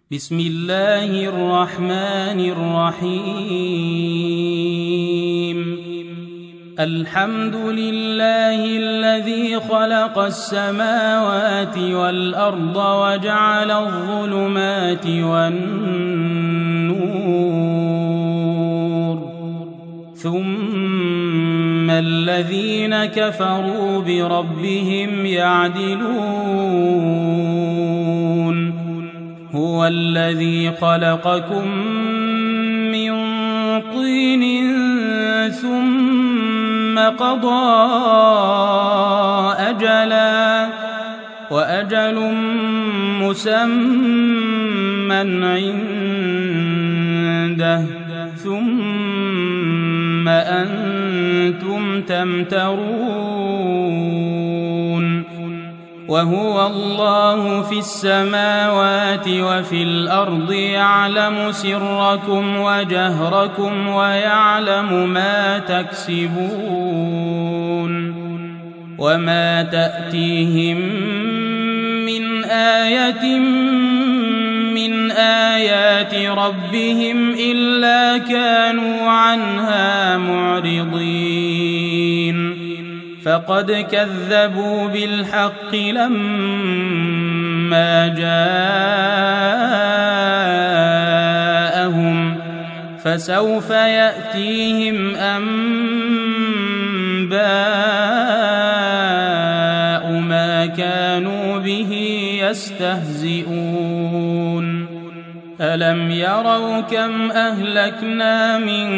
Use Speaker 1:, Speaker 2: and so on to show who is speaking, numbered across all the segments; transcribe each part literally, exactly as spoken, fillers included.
Speaker 1: بسم الله الرحمن الرحيم. الحمد لله الذي خلق السماوات والأرض وجعل الظلمات والنور، ثم الذين كفروا بربهم يعدلون. هو الذي خلقكم من طين ثم قضى أجلا وأجل مسمى عنده، ثم أنتم تمترون. وهو الله في السماوات وفي الأرض، يعلم سركم وجهركم ويعلم ما تكسبون. وما تأتيهم من آية من آيات ربهم إلا كانوا عنها معرضين. فقد كذبوا بالحق لما جاءهم، فسوف يأتيهم أنباء ما كانوا به يستهزئون. ألم يروا كم أهلكنا من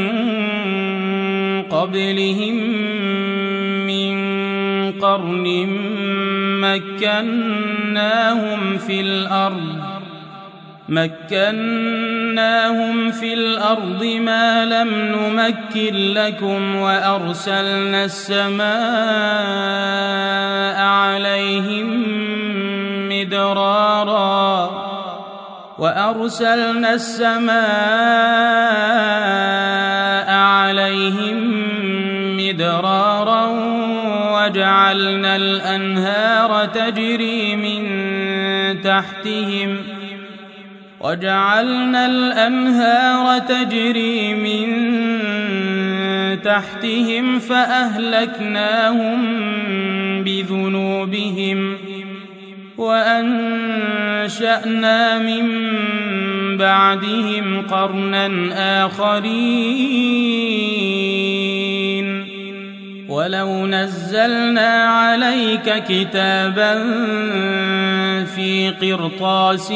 Speaker 1: قبلهم من قرن مكناهم في الأرض مكناهم في الأرض ما لم نمكن لكم، وأرسلنا السماء عليهم مدرارا وأرسلنا السماء عليهم مدرارا وجعلنا الأنهار تجري من تحتهم وجعلنا الأنهار تجري من تحتهم فأهلكناهم بذنوبهم وأنشأنا من بعدهم قرنا آخرين. ولو نزلنا عليك كتابا في قرطاس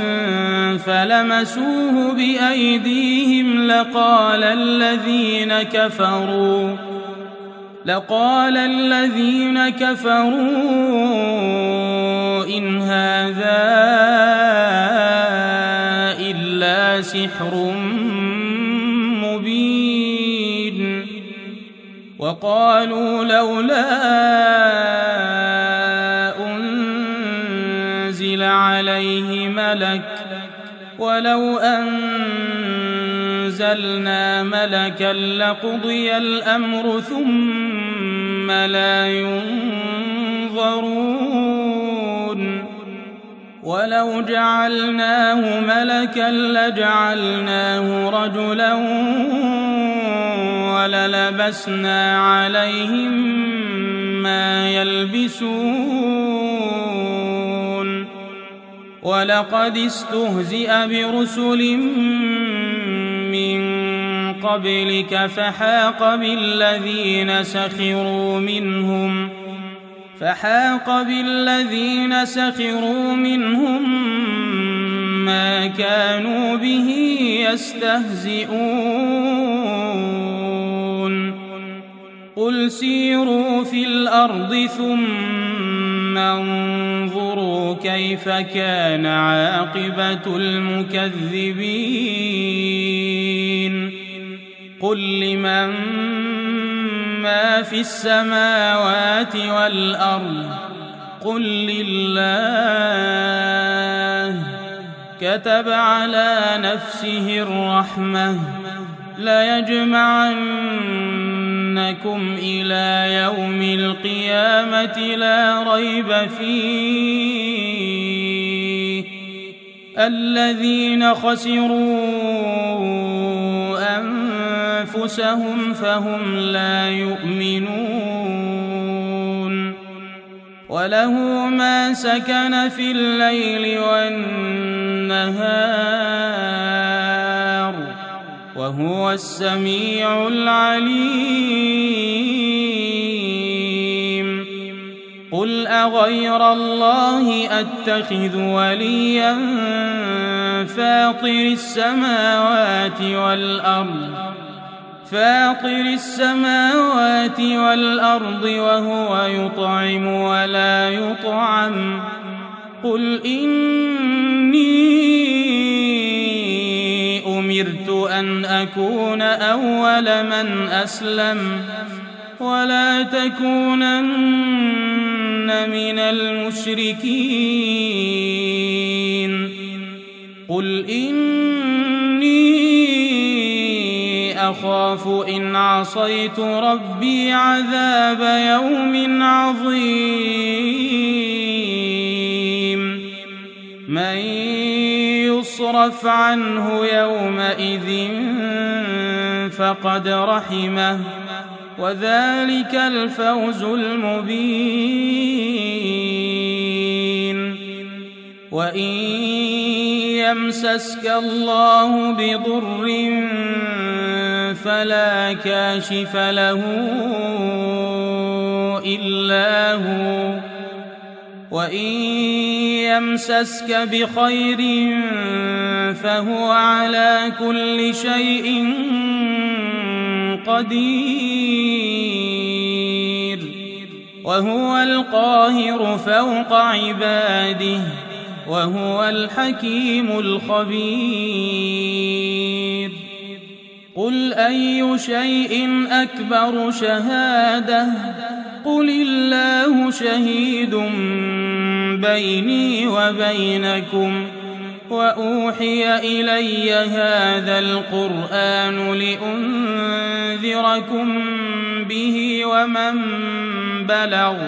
Speaker 1: فلمسوه بأيديهم لقال الذين كفروا لقال الذين كفروا إن هذا إلا سحر مبين. وقالوا لولا أنزل عليه ملك ولو أنزلنا ملكا لقضي الأمر ثم لا ينظرون. ولو جعلناه ملكا لجعلناه رجلا وللبسنا عليهم ما يلبسون. ولقد استهزئ برسل من قبلك فحاق بالذين سخروا منهم فحاق بالذين سخروا منهم ما كانوا به يستهزئون. قل سيروا في الأرض ثم انظروا كيف كان عاقبة المكذبين. قل لمن ما في السماوات والأرض قل لله. كتب على نفسه الرحمة ليجمعنكم إلى يوم القيامة لا ريب فيه الذين خسروا أنفسهم فهم لا يؤمنون وله ما سكن في الليل والنهار وهو السميع العليم قل أغير الله أتخذ وليا فاطر السماوات والأرض فاطر السماوات والأرض وهو يطعم ولا يطعم قل إني أمرت أن أكون أول من أسلم ولا تكونن من المشركين قل إني أخاف إن عصيت ربي عذاب يوم عظيم من يصرف عنه يومئذ فقد رحمه وذلك الفوز المبين وإن يمسسك الله بضر فلا كاشف له إلا هو وإن يمسسك بخير فهو على كل شيء قدير وهو القاهر فوق عباده وهو الحكيم الخبير قل أي شيء أكبر شهادة قل الله شهيد بيني وبينكم وأوحي إلي هذا القرآن لأنذركم به ومن بلغ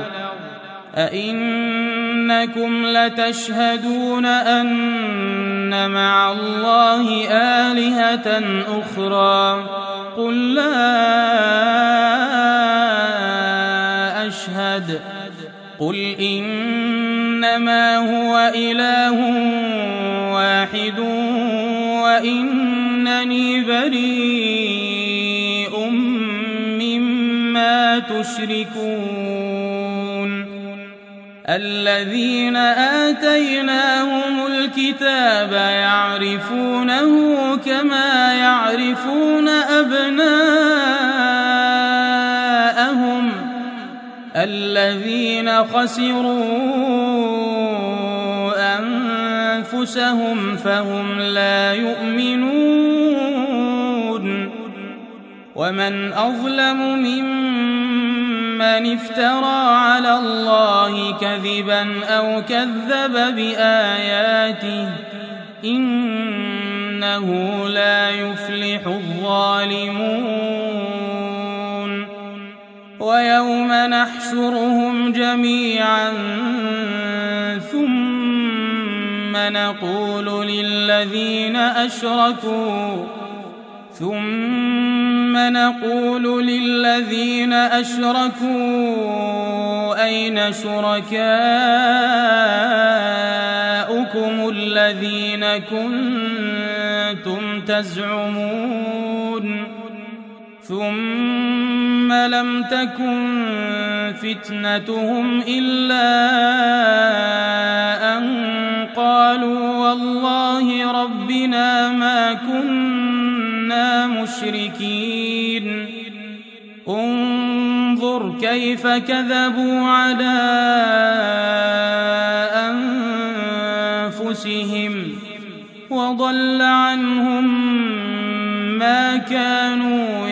Speaker 1: أئنكم لتشهدون أن مع الله آلهة أخرى قل لا أشهد قل إنما هو إله واحد وإنني بريء مما تشركون الذين آتيناهم الكتاب يعرفونه كما يعرفون أبناءهم الذين خسروا أنفسهم فهم لا يؤمنون ومن أظلم ممن افترى على الله كذبا أو كذب بآياته إنه لا يفلح الظالمون ويوم نحشرهم جميعا ثم نقول للذين أشركوا ثم نقول للذين أشركوا أين شركاؤكم الذين كنتم تزعمون ثم لم تكن فتنتهم إلا أن قالوا والله ربنا ما كنا مشركين انظر كيف كذبوا على أنفسهم وضل عنهم ما كانوا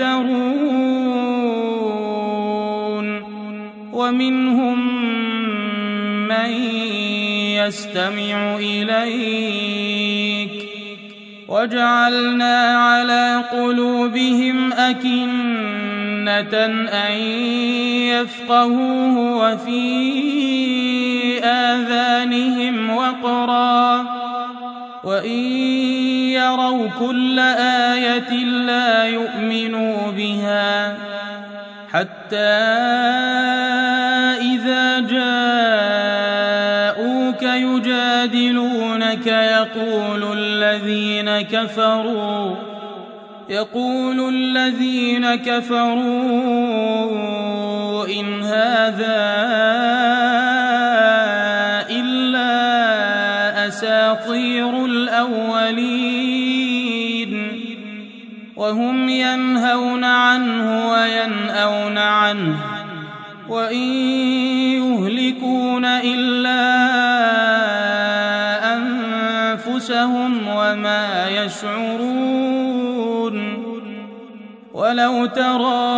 Speaker 1: يفترون ومنهم من يستمع إليك وجعلنا على قلوبهم أكنة أن يفقهوه وفي آذانهم وقرا وإن يروا كل آية لا يؤمنوا بها حتى إذا جاءوك يجادلونك يقول الذين كفروا يقول الذين كفروا إن هذا إلا أساطير الأولين وهم ينهون عنه وينأون عنه وإن يهلكون إلا أنفسهم وما يشعرون ولو ترى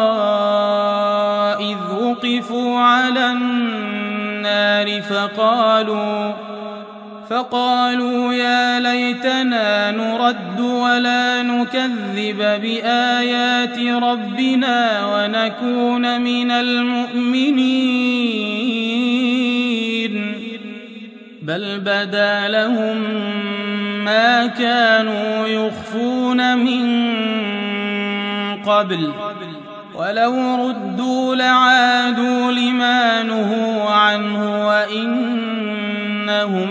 Speaker 1: إذ وقفوا على النار فقالوا فقالوا يا ليتنا نرد ولا نكذب بآيات ربنا ونكون من المؤمنين بل بدا لهم ما كانوا يخفون من قبل ولو ردوا لعادوا لما نهوا عنه وإنهم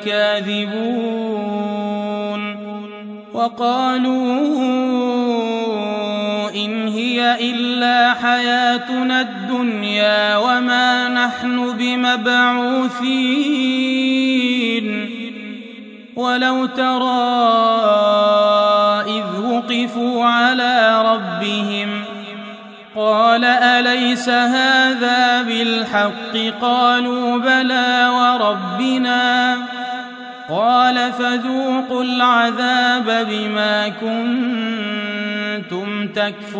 Speaker 1: لكاذبون وقالوا إن هي إلا حياتنا الدنيا وما نحن بمبعوثين ولو ترى إذ وقفوا على ربهم قال أليس هذا بالحق قالوا بلى وربنا قال فذوقوا العذاب بما كنتم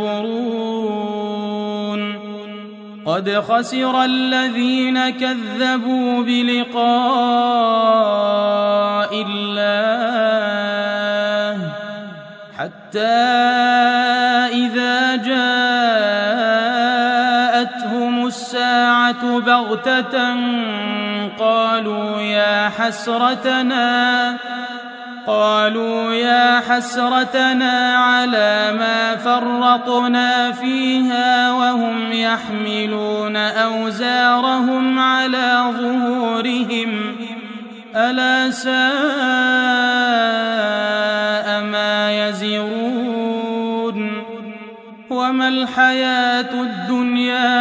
Speaker 1: تكفرون قد خسر الذين كذبوا بلقاء الله حتى إذا جاءتهم الساعة بغتة قالوا يا حسرتنا قالوا يا حسرتنا على ما فرطنا فيها وهم يحملون أوزارهم على ظهورهم ألا ساء ما يزرون وما الحياة الدنيا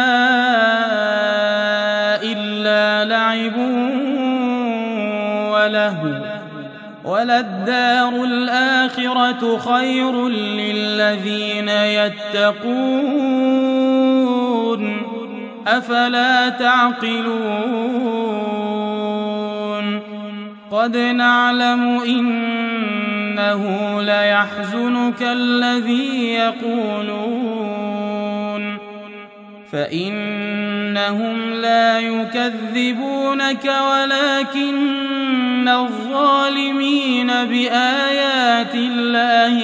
Speaker 1: إلا لعب ولهو وللدار الآخرة خير للذين يتقون أفلا تعقلون قد نعلم إنه ليحزنك الذي يقولون فإنهم لا يكذبونك ولكن الظالمين بآيات الله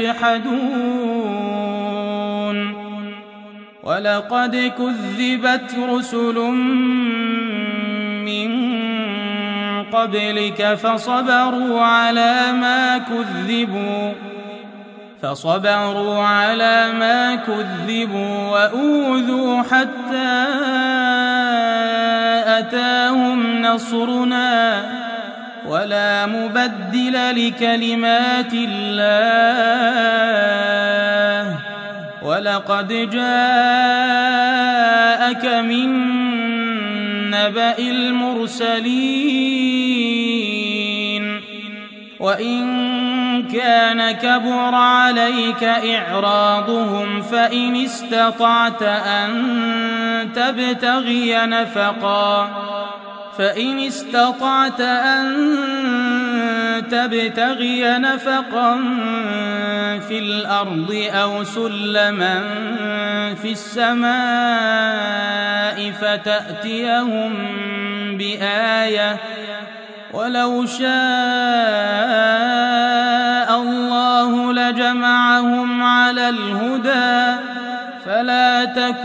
Speaker 1: يجحدون ولقد كذبت رسل من قبلك فصبروا على ما كذبوا فصبروا على ما كذبوا وأوذوا حتى أتاهم نصرنا ولا مبدل لكلمات الله ولقد جاءك من نبأ المرسلين وإن كان كبر عليك إعراضهم فإن استطعت أن تبتغي نفقا فإن استطعت أن تبتغي نفقا في الأرض أو سلما في السماء فتأتيهم بآية ولو شاء الله لجمعهم على الهدى فلا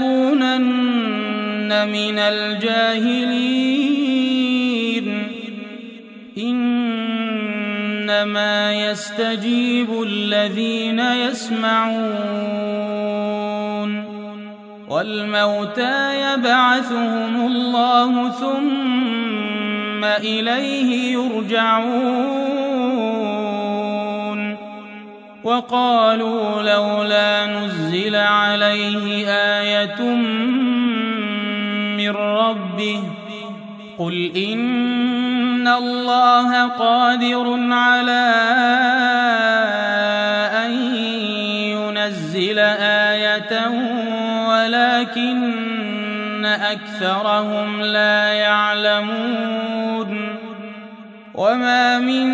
Speaker 1: تكونن من الجاهلين إنما يستجيب الذين يسمعون والموتى يبعثهم الله ثم إليه يرجعون وقالوا لولا نزل عليه آية من ربه قل إن الله قادر على أن ينزل آية ولكن أكثرهم لا يعلمون وما من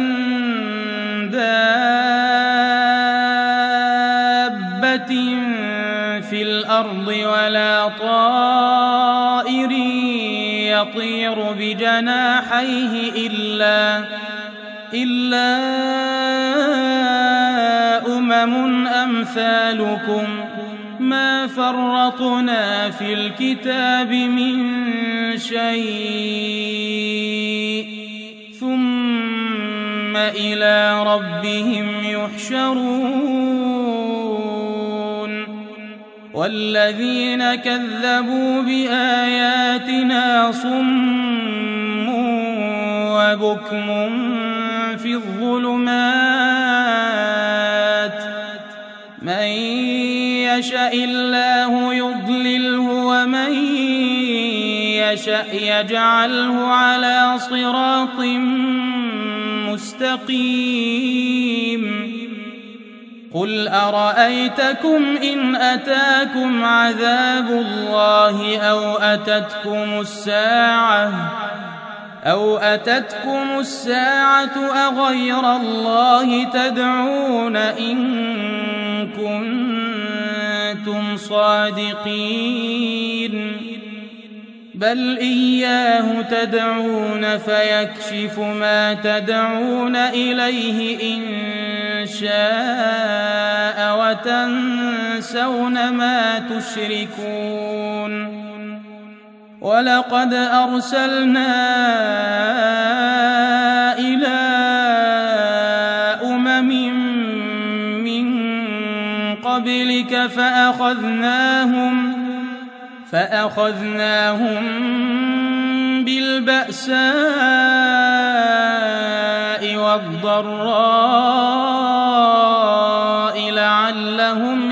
Speaker 1: دابة في الأرض ولا طائر يطير بجناحيه إلا إلا أمم أمثالكم ما فرطنا في الكتاب من شيء ثم إلى ربهم يحشرون والذين كذبوا بآياتنا صم وبكم في الظلمات من يشاء الله يضلله ومن يشاء يجعله على صراط مستقيم قل أرأيتكم إن أتاكم عذاب الله أو أتتكم الساعة أو أتتكم الساعة أغير الله تدعون إن كنتم صادقين بل إياه تدعون فيكشف ما تدعون إليه إن شاء وتنسون ما تشركون ولقد أرسلنا إلى أمم من قبلك فأخذناهم فأخذناهم بالبأساء والضراء لعلهم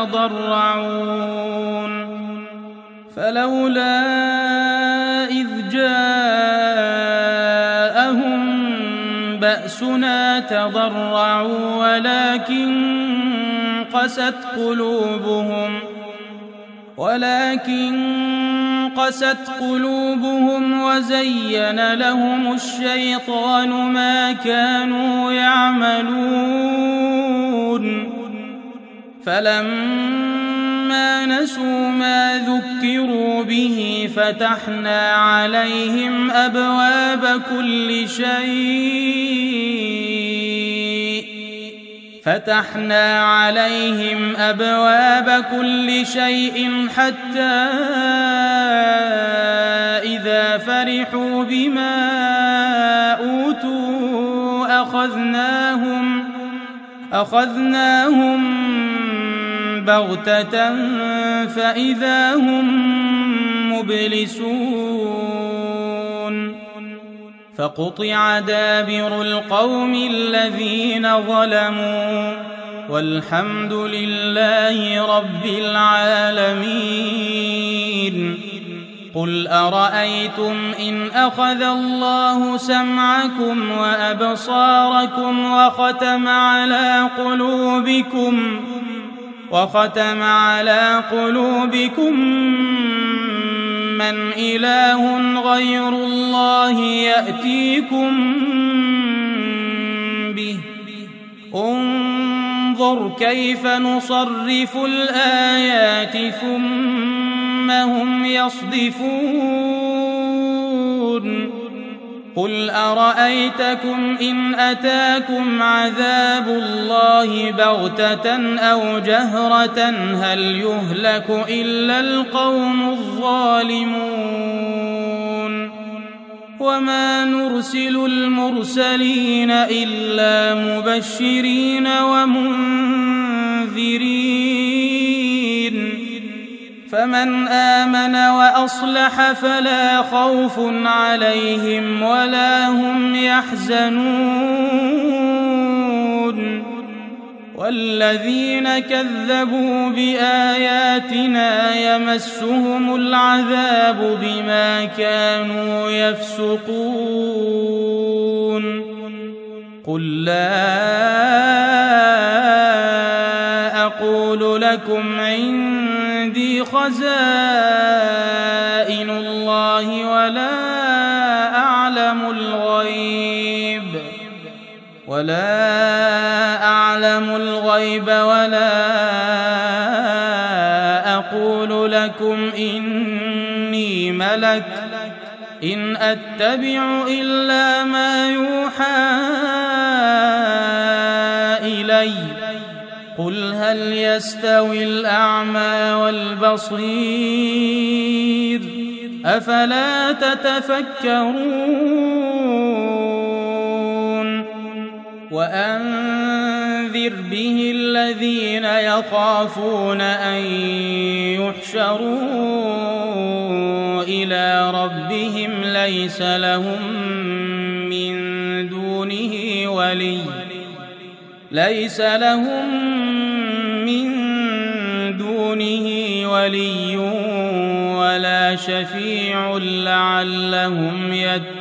Speaker 1: يتضرعون فلولا إذ جاءهم بأسنا تضرعوا ولكن قست قلوبهم ولكن قست قلوبهم وزين لهم الشيطان ما كانوا يعملون فلما نسوا ما ذكروا به فتحنا عليهم أبواب كل شيء فتحنا عليهم أبواب كل شيء حتى إذا فرحوا بما أوتوا أخذناهم أخذناهم بغتة فإذا هم مبلسون فقطع دابر القوم الذين ظلموا والحمد لله رب العالمين قل أرأيتم إن أخذ الله سمعكم وأبصاركم وختم على قلوبكم وختم على قلوبكم من إله غير الله يأتيكم به انظر كيف نصرف الآيات ثم هم يصدفون قل أرأيتكم إن أتاكم عذاب الله بغتة أو جهرة هل يهلك إلا القوم الظالمون وما نرسل المرسلين إلا مبشرين ومنذرين فمن آمن وأصلح فلا خوف عليهم ولا هم يحزنون والذين كذبوا بآياتنا يمسهم العذاب بما كانوا يفسقون قل لا أقول لكم عندي خزائن الله ولا أعلم الغيب ولا أعلم الغيب ولا أقول لكم إني ملك إن أتبع إلا ما يوحى إلي قل هل يستوي الأعمى والبصير أفلا تتفكرون وأنذر به الذين يخافون أن يحشروا إلى ربهم ليس لهم من دونه ولي ليس لهم من دونه ولي ولا شفيع لعلهم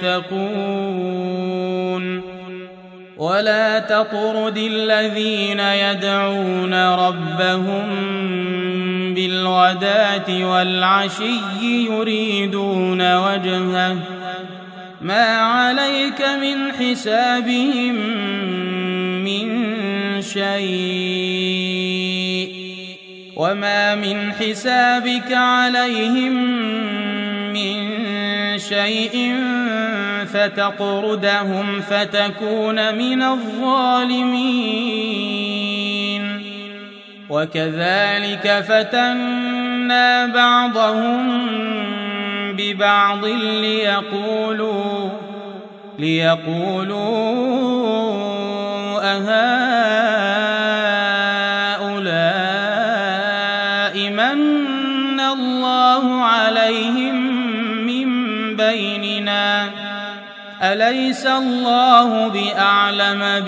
Speaker 1: يتقون ولا تطرد الذين يدعون ربهم بالغداة والعشي يريدون وجهه ما عليك من حسابهم من شيء وما من حسابك عليهم من شيء فتطردهم فتكون من الظالمين وكذلك فتنا بعضهم ببعض ليقولوا ليقولوا أهؤلاء من الله عليهم من بيننا أليس الله بأعلم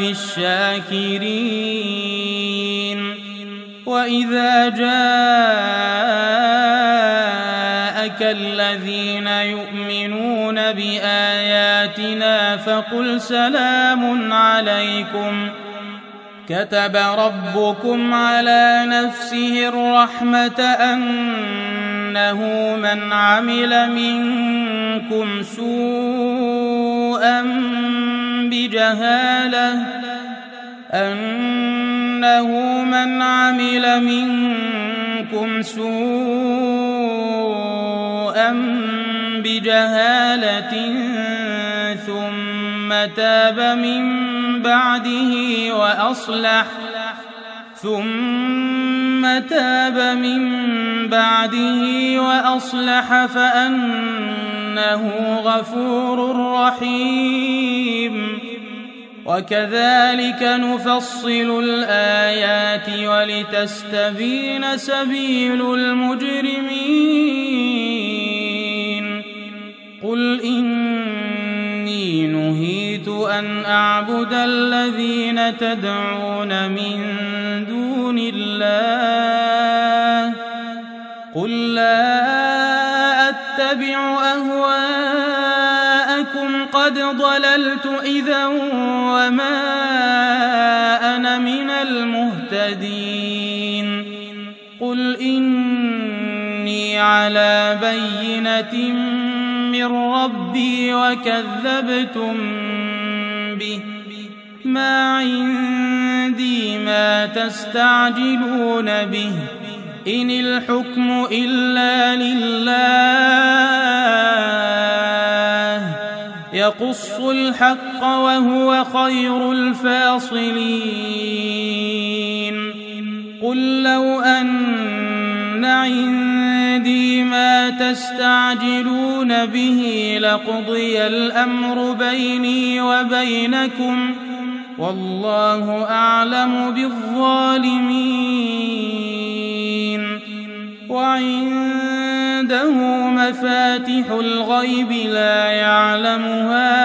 Speaker 1: بالشاكرين وإذا جاءك الذين يؤمنون بآياتنا فقل سلام عليكم كتب ربكم على نفسه الرحمة أنه من عمل منكم سوءا بجهالة أنه من عمل منكم سوءا بجهالة ثم تاب من بعده وأصلح ثم تاب من بعده وأصلح فأنه غفور رحيم وكذلك نفصل الآيات ولتستبين سبيل المجرمين قل إني نهيت أن أعبد الذين تدعون من دون الله قل لا أتبع أهواءكم قد ضللت إذا وما أنا من المهتدين قل إني على بينة من ربي وكذبتم به ما عندي ما تستعجلون به إن الحكم إلا لله يقص الحق وهو خير الفاصلين قل لو أن عندي ما يستعجلون به لقضي الأمر بيني وبينكم والله أعلم بالظالمين. وعنده مفاتح الغيب لا يعلمها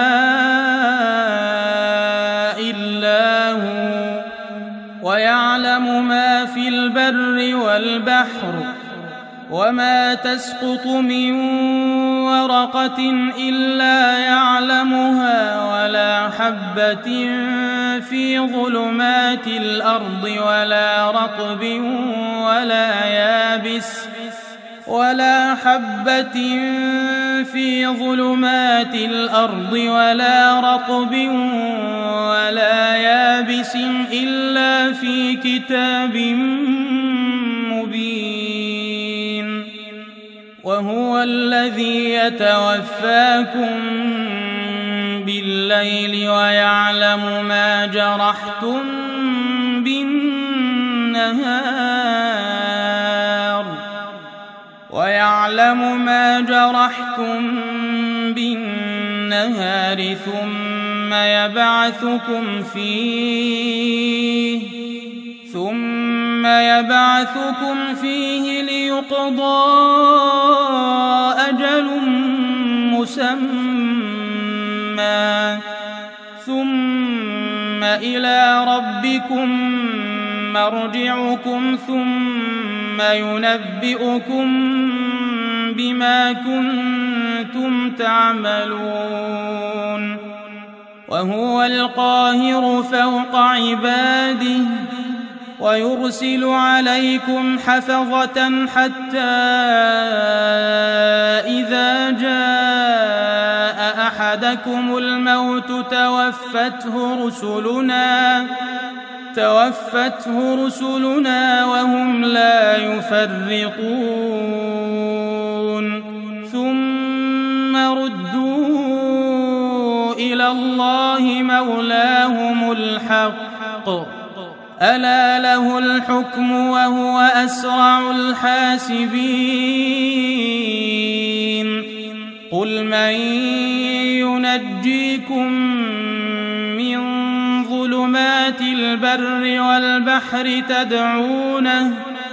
Speaker 1: إلا هو ويعلم ما في البر والبحر وما تسقط من ورقة إلا يعلمها ولا حبة في ظلمات الأرض ولا رطب ولا يابس ولا حبة في ظلمات الأرض ولا رطب ولا يابس إلا في كتاب مبين. وهو الذي يتوفاكم بالليل ويعلم ما جرحتم بالنهار ويعلم ما جرحتم بالنهار ثم يبعثكم فيه ثم يبعثكم فيه ليقضى أجل مسمى ثم إلى ربكم مرجعكم ثم ينبئكم بما كنتم تعملون. وهو القاهر فوق عباده ويرسل عليكم حفظة حتى إذا جاء أحدكم الموت توفته رسلنا توفته رسلنا وهم لا يفرطون ثم ردوا إلى الله مولاهم الحق ألا له الحكم وهو أسرع الحاسبين. قل من ينجيكم من ظلمات البر والبحر تدعونه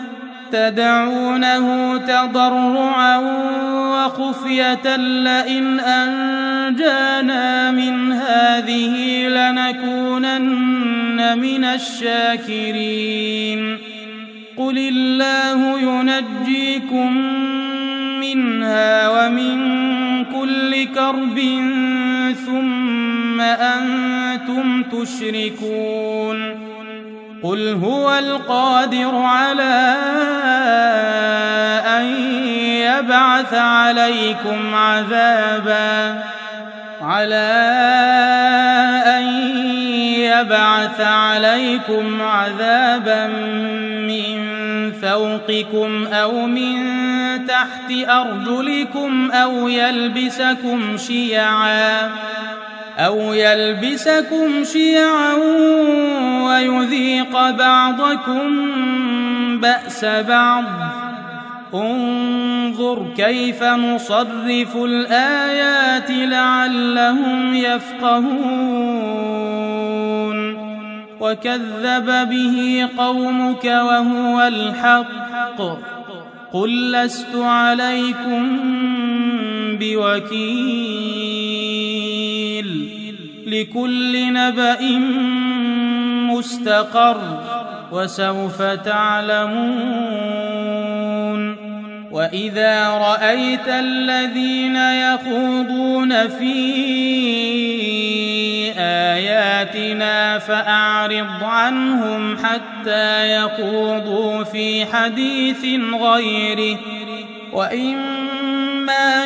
Speaker 1: تدعونه تضرعا وخفية لئن أنجانا من هذه لنكونن من الشاكرين. قل الله ينجيكم منها ومن كل كرب ثم أنتم تشركون. قل هو القادر على أن يبعث عليكم عذابا على أن يبعث عليكم عذابا من فوقكم أو من تحت أرجلكم أو يلبسكم شيعا أو يلبسكم شيعا ويذيق بعضكم بأس بعض. انظر كيف نصرف الآيات لعلهم يفقهون. وكذب به قومك وهو الحق قل لست عليكم بوكيل لكل نبأ مستقر وسوف تعلمون. وإذا رأيت الذين يخوضون في آياتنا فأعرض عنهم حتى يخوضوا في حديث غيره وإما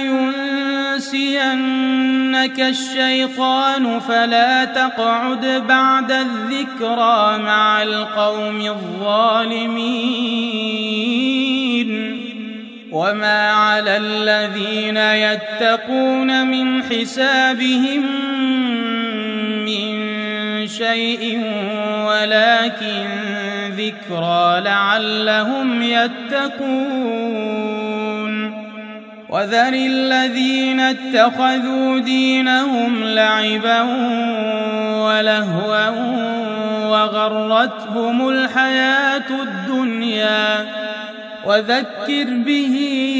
Speaker 1: ينسينك الشيطان فلا تقعد بعد الذكرى مع القوم الظالمين. وما على الذين يتقون من حسابهم من شيء ولكن ذكرى لعلهم يتقون. وذر الذين اتخذوا دينهم لعبا ولهوا وغرتهم الحياة الدنيا وذكر به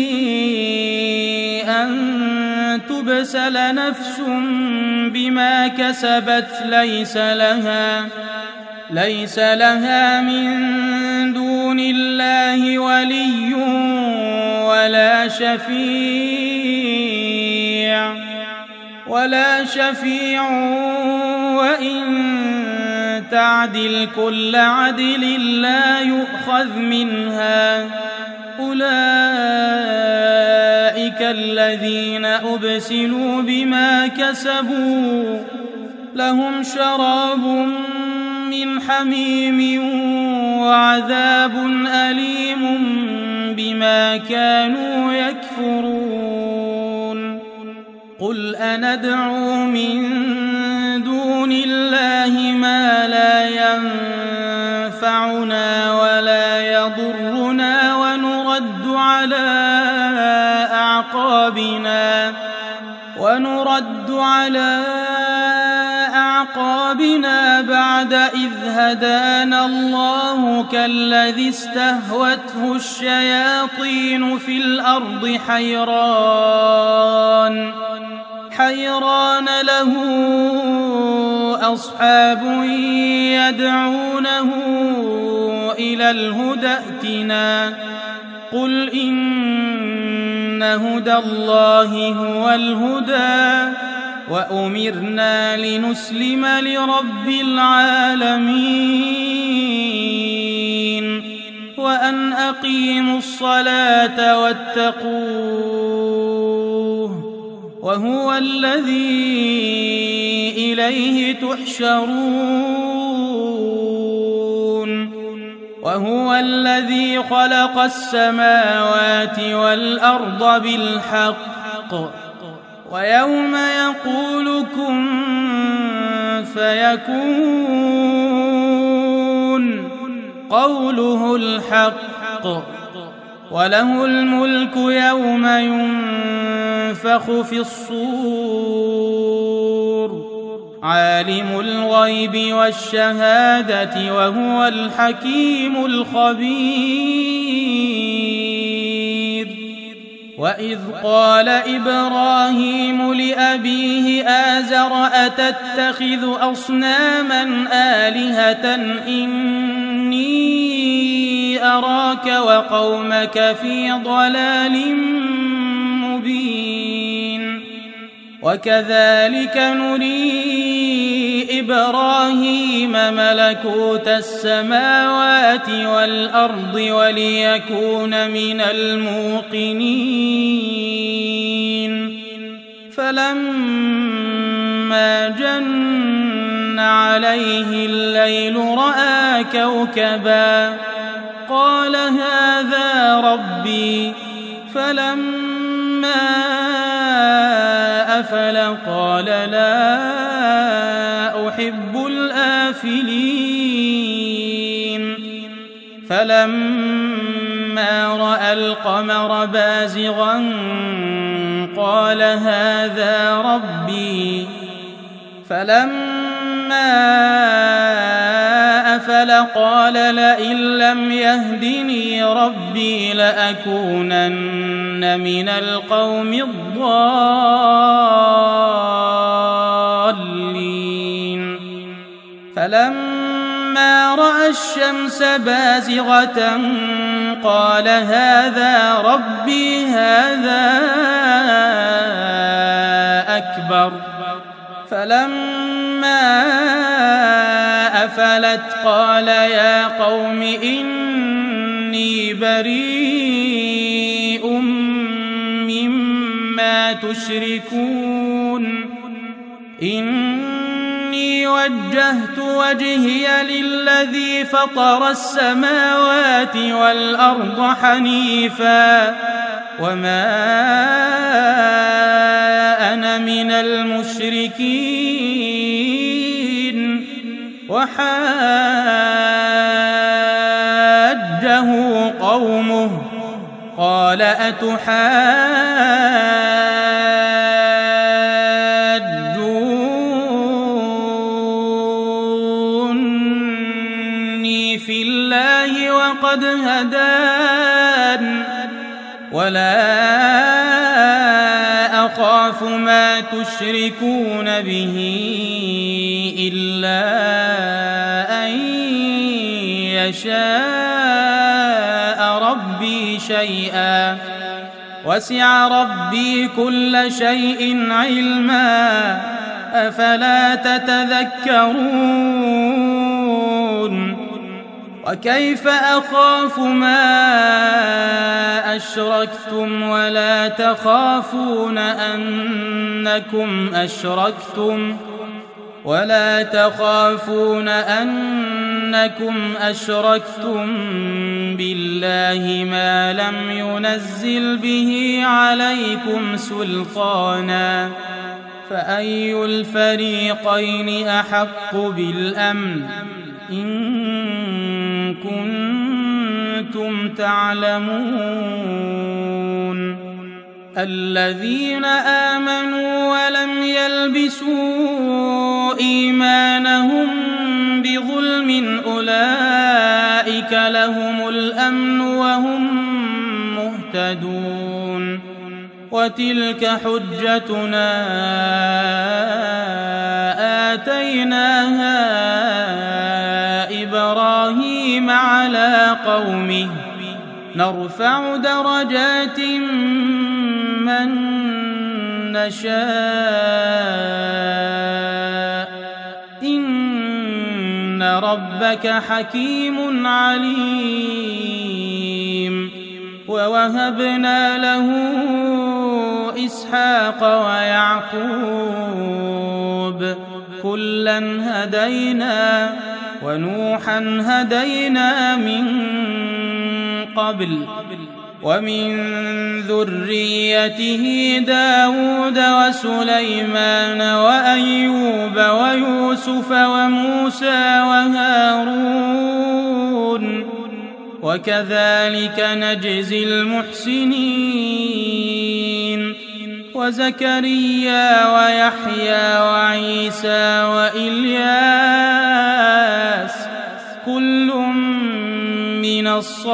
Speaker 1: أن تبسل نفس بما كسبت ليس لها ليس لها من دون الله ولي ولا شفيع ولا شفيع وإن تعدل كل عدل لا يؤخذ منها أولئك الذين أبسلوا بما كسبوا لهم شراب من حميم وعذاب أليم بما كانوا يكفرون قل أندعو من دون الله ما لا ينفعنا ولا يضرنا ونرد على أعقابنا ونرد على أعقابنا بعد إذ هدانا الله كالذي استهوته الشياطين في الأرض حيران حيران له أصحاب يدعونه إلى الهدى ائتنا قل إن هدى الله هو الهدى وأمرنا لنسلم لرب العالمين وأن أقيموا الصلاة واتقوه وهو الذي إليه تحشرون وهو الذي خلق السماوات والأرض بالحق ويوم يقول كن فيكون قوله الحق وله الملك يوم ينفخ في الصور عالم الغيب والشهادة وهو الحكيم الخبير وإذ قال إبراهيم لأبيه آزر أتتخذ أصناما آلهة إني أراك وقومك في ضلال مبين وكذلك نري إبراهيم ملكوت السماوات والأرض وليكون من الموقنين فلما جن عليه الليل رأى كوكبا قال هذا ربي فلما أفل قال لا أحب الآفلين فلما رأى القمر بازغا قال هذا ربي فلما أفل قال لئن لم يهدني ربي لأكونن من القوم الضالين فلما رأى الشمس بازغة قال هذا ربي هذا أكبر فلما أفلت قال يا قوم إني بريء مما تشركون إني وجهت وجهي للذي فطر السماوات والأرض حنيفا وما أنا من المشركين وحاجه قومه قال ولا تحاجوني في الله وقد هدان ولا أخاف ما تشركون به إلا أن يشاء ربي شيئا وسع ربي كل شيء علما أفلا تتذكرون وكيف أخاف ما أشركتم ولا تخافون أنكم أشركتم ولا تخافون أنكم أشركتم بالله ما لم ينزل به عليكم سلطانا فأي الفريقين أحق بالأمن إن كنتم تعلمون الذين آمنوا ولم يلبسوا إيمانهم بظلم أولئك لهم الأمن وهم مهتدون وتلك حجتنا آتيناها إبراهيم على قومه نرفع درجات من نشاء إن ربك حكيم عليم ووهبنا له إسحاق ويعقوب كلا هدينا ونوحا هدينا من قبل ومن ذريته داود وسليمان وأيوب ويوسف وموسى وهارون وكذلك نجزي المحسنين وزكريا ويحيى وعيسى وإلياس كل من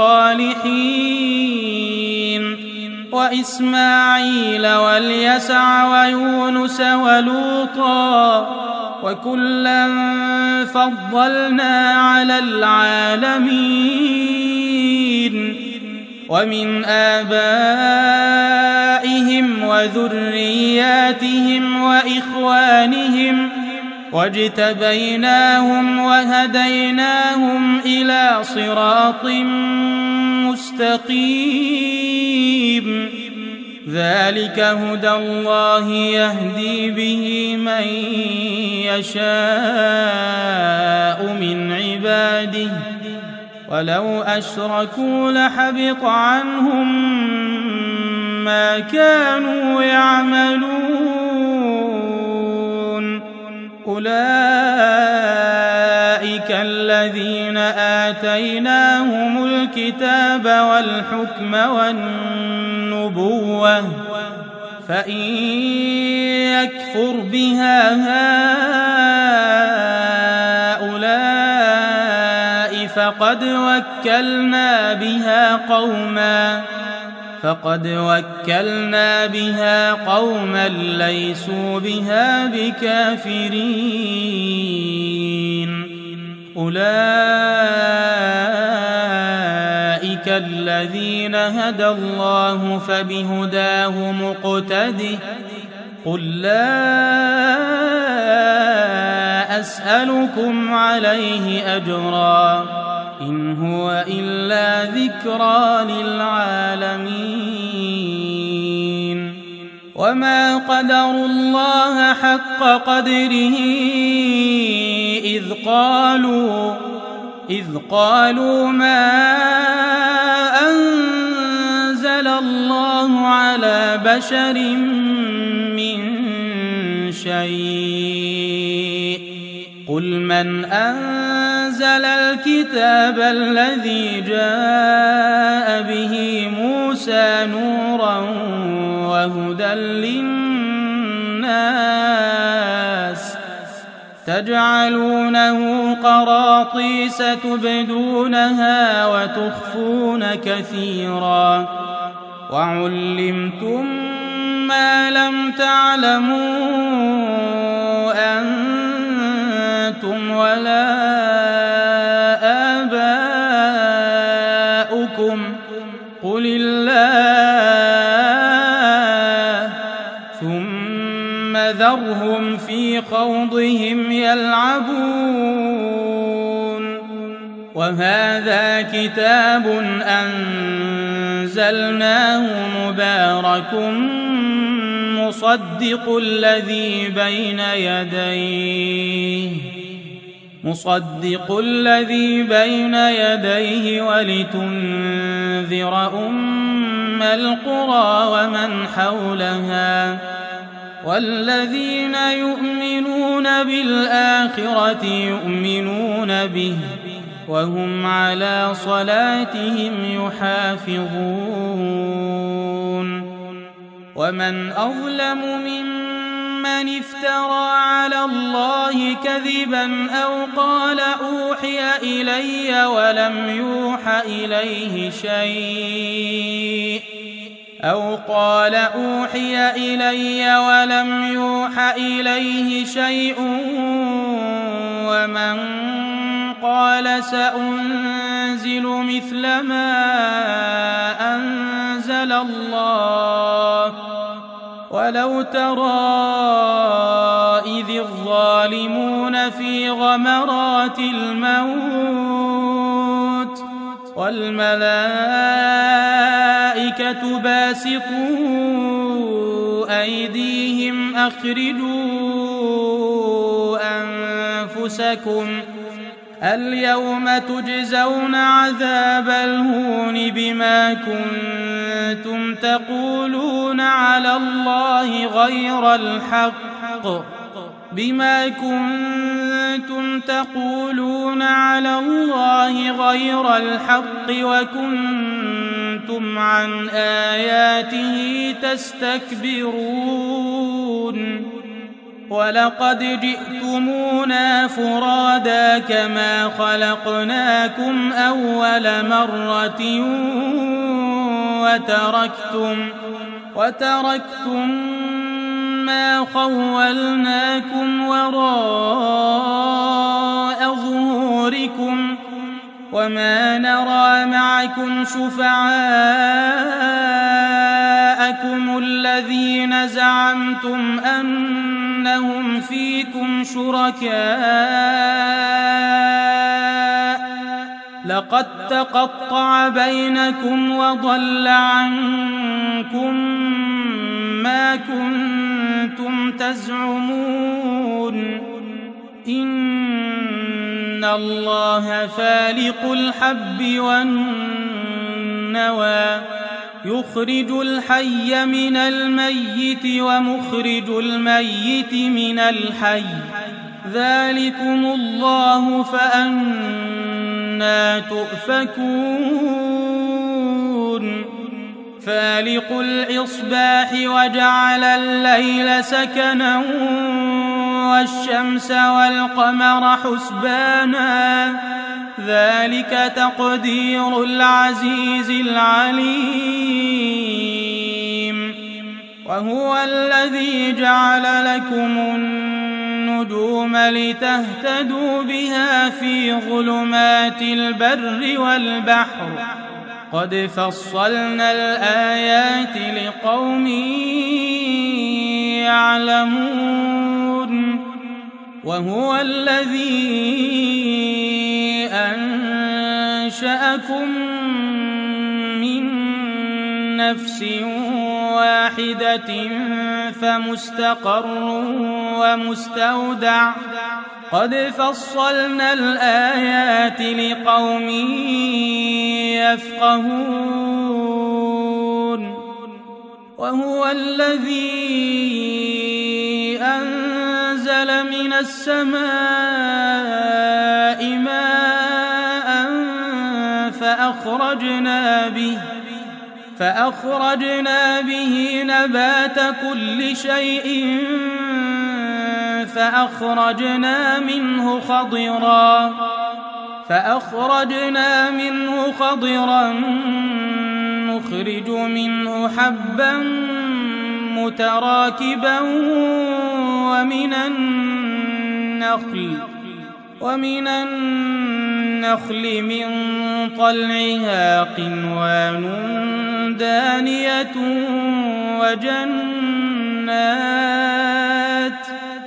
Speaker 1: الصالحين وإسماعيل واليسع ويونس ولوطا وكلا فضلنا على العالمين ومن آبائهم وذرياتهم وإخوانهم واجتبيناهم وهديناهم إلى صراط مستقيم ذلك هدى الله يهدي به من يشاء من عباده ولو أشركوا لحبط عنهم ما كانوا يعملون أولئك الذين آتيناهم الكتاب والحكم والنبوة فإن يكفر بها هؤلاء فقد وكلنا بها قوما فقد وكلنا بها قوما ليسوا بها بكافرين أولئك الذين هدى الله فبهداه مقتده قل لا أسألكم عليه أجرا إن هو إلا ذكرى للعالمين وما قدروا الله حق قدره إذ قالوا إذ قالوا ما أنزل الله على بشر من شيء قل من أنزل الكتاب الذي جاء به موسى عيسى نورا وهدى للناس تجعلونه قراطيس تبدونها وتخفون كثيرا وعلمتم ما لم تعلموا أنتم ولا آباؤكم قل الله ثم ذرهم في خوضهم يلعبون وهذا كتاب أنزلناه مبارك مصدق الذي بين يديه مصدق الذي بين يديه ولتنذر أم القرى ومن حولها والذين يؤمنون بالآخرة يؤمنون به وهم على صلاتهم يحافظون ومن أظلم ممن افترى على الله كذبا أو قال أوحي إلي ولم يوح إليه شيء أو قال أوحي إلي ولم يوح إليه شيء ومن قال سأنزل مثل ما أنزل الله ولو ترى إذ الظالمون في غمرات الموت والملائكة باسطوا أيديهم أخرجوا أنفسكم اليوم تجزون عذاب الهون بما كنتم تقولون على الله غير الحق بما كنتم تقولون على الله غير الحق وكنتم عن آياته تستكبرون ولقد جئتمونا فرادا كما خلقناكم أول مرة وتركتم وتركتم ما خولناكم وراء ظهوركم وما نرى معكم شفعاءكم الذين زعمتم أنهم فيكم شركاء لقد تقطع بينكم وضل عنكم ما كنتم تزعمون إن الله فالق الحب والنوى يخرج الحي من الميت ومخرج الميت من الحي ذلكم الله فأنى تؤفكون فالق الإصباح وجعل الليل سكنا والشمس والقمر حسبانا ذلك تقدير العزيز العليم وهو الذي جعل لكم النجوم لتهتدوا بها في ظلمات البر والبحر قد فصلنا الآيات لقوم يعلمون وهو الذي أنشأكم من نفس واحدة فمستقر ومستودع قد فصلنا الآيات لقوم يفقهون وهو الذي أنزل من السماء ماء فأخرجنا به فأخرجنا به نبات كل شيء فأخرجنا منه خضرا فأخرجنا منه خضرا نخرج منه حبا متراكبا ومن النخل ومن النخل من طلعها قنوان دانية وجنات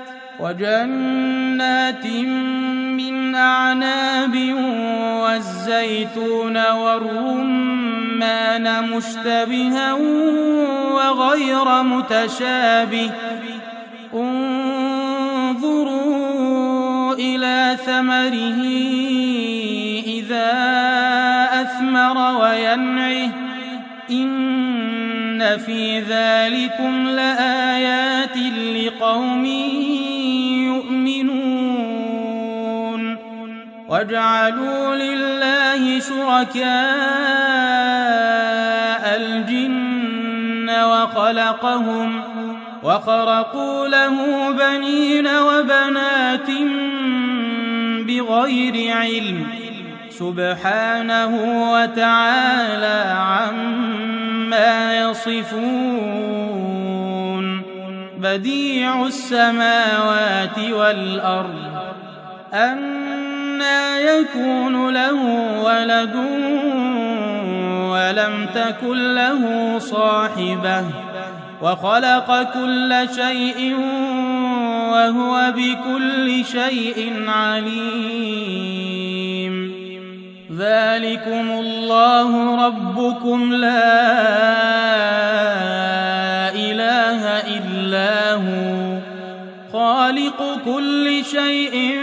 Speaker 1: وجنات من أعناب والزيتون والرمان مشتبها وغير متشابه انظروا إلى ثمره إذا أثمر وينعه إن في ذلكم لآيات لقوم يؤمنون وجعلوا لله شركاء الجن وخلقهم وخرقوا له بنين وبنات بغير علم سبحانه وتعالى عما يصفون بديع السماوات والأرض أنى يكون له ولد ولم تكن له صاحبة وخلق كل شيء وهو بكل شيء عليم ذلكم الله ربكم لا إله إلا هو خالق كل شيء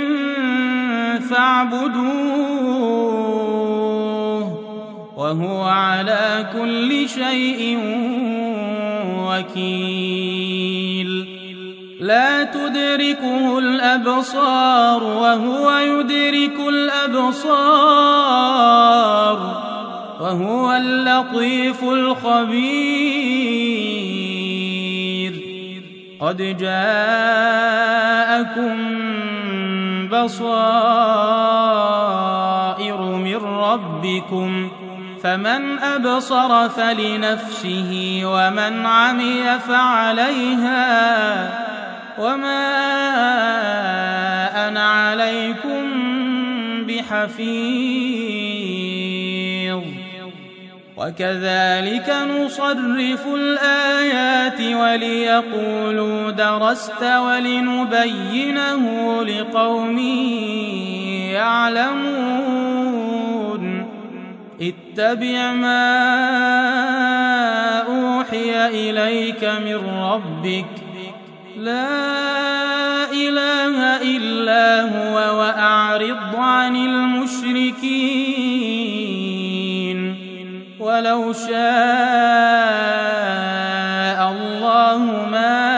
Speaker 1: فاعبدوه وهو على كل شيء وكيل لا تدركه الأبصار وهو يدرك الأبصار وهو اللطيف الخبير قد جاءكم بصائر من ربكم فمن أبصر فلنفسه ومن عمي فعليها وما أنا عليكم بحفيظ وكذلك نصرف الآيات وليقولوا درست ولنبينه لقوم يعلمون اتبع ما أوحي إليك من ربك لا إله إلا هو وأعرض عن المشركين ولو شاء الله ما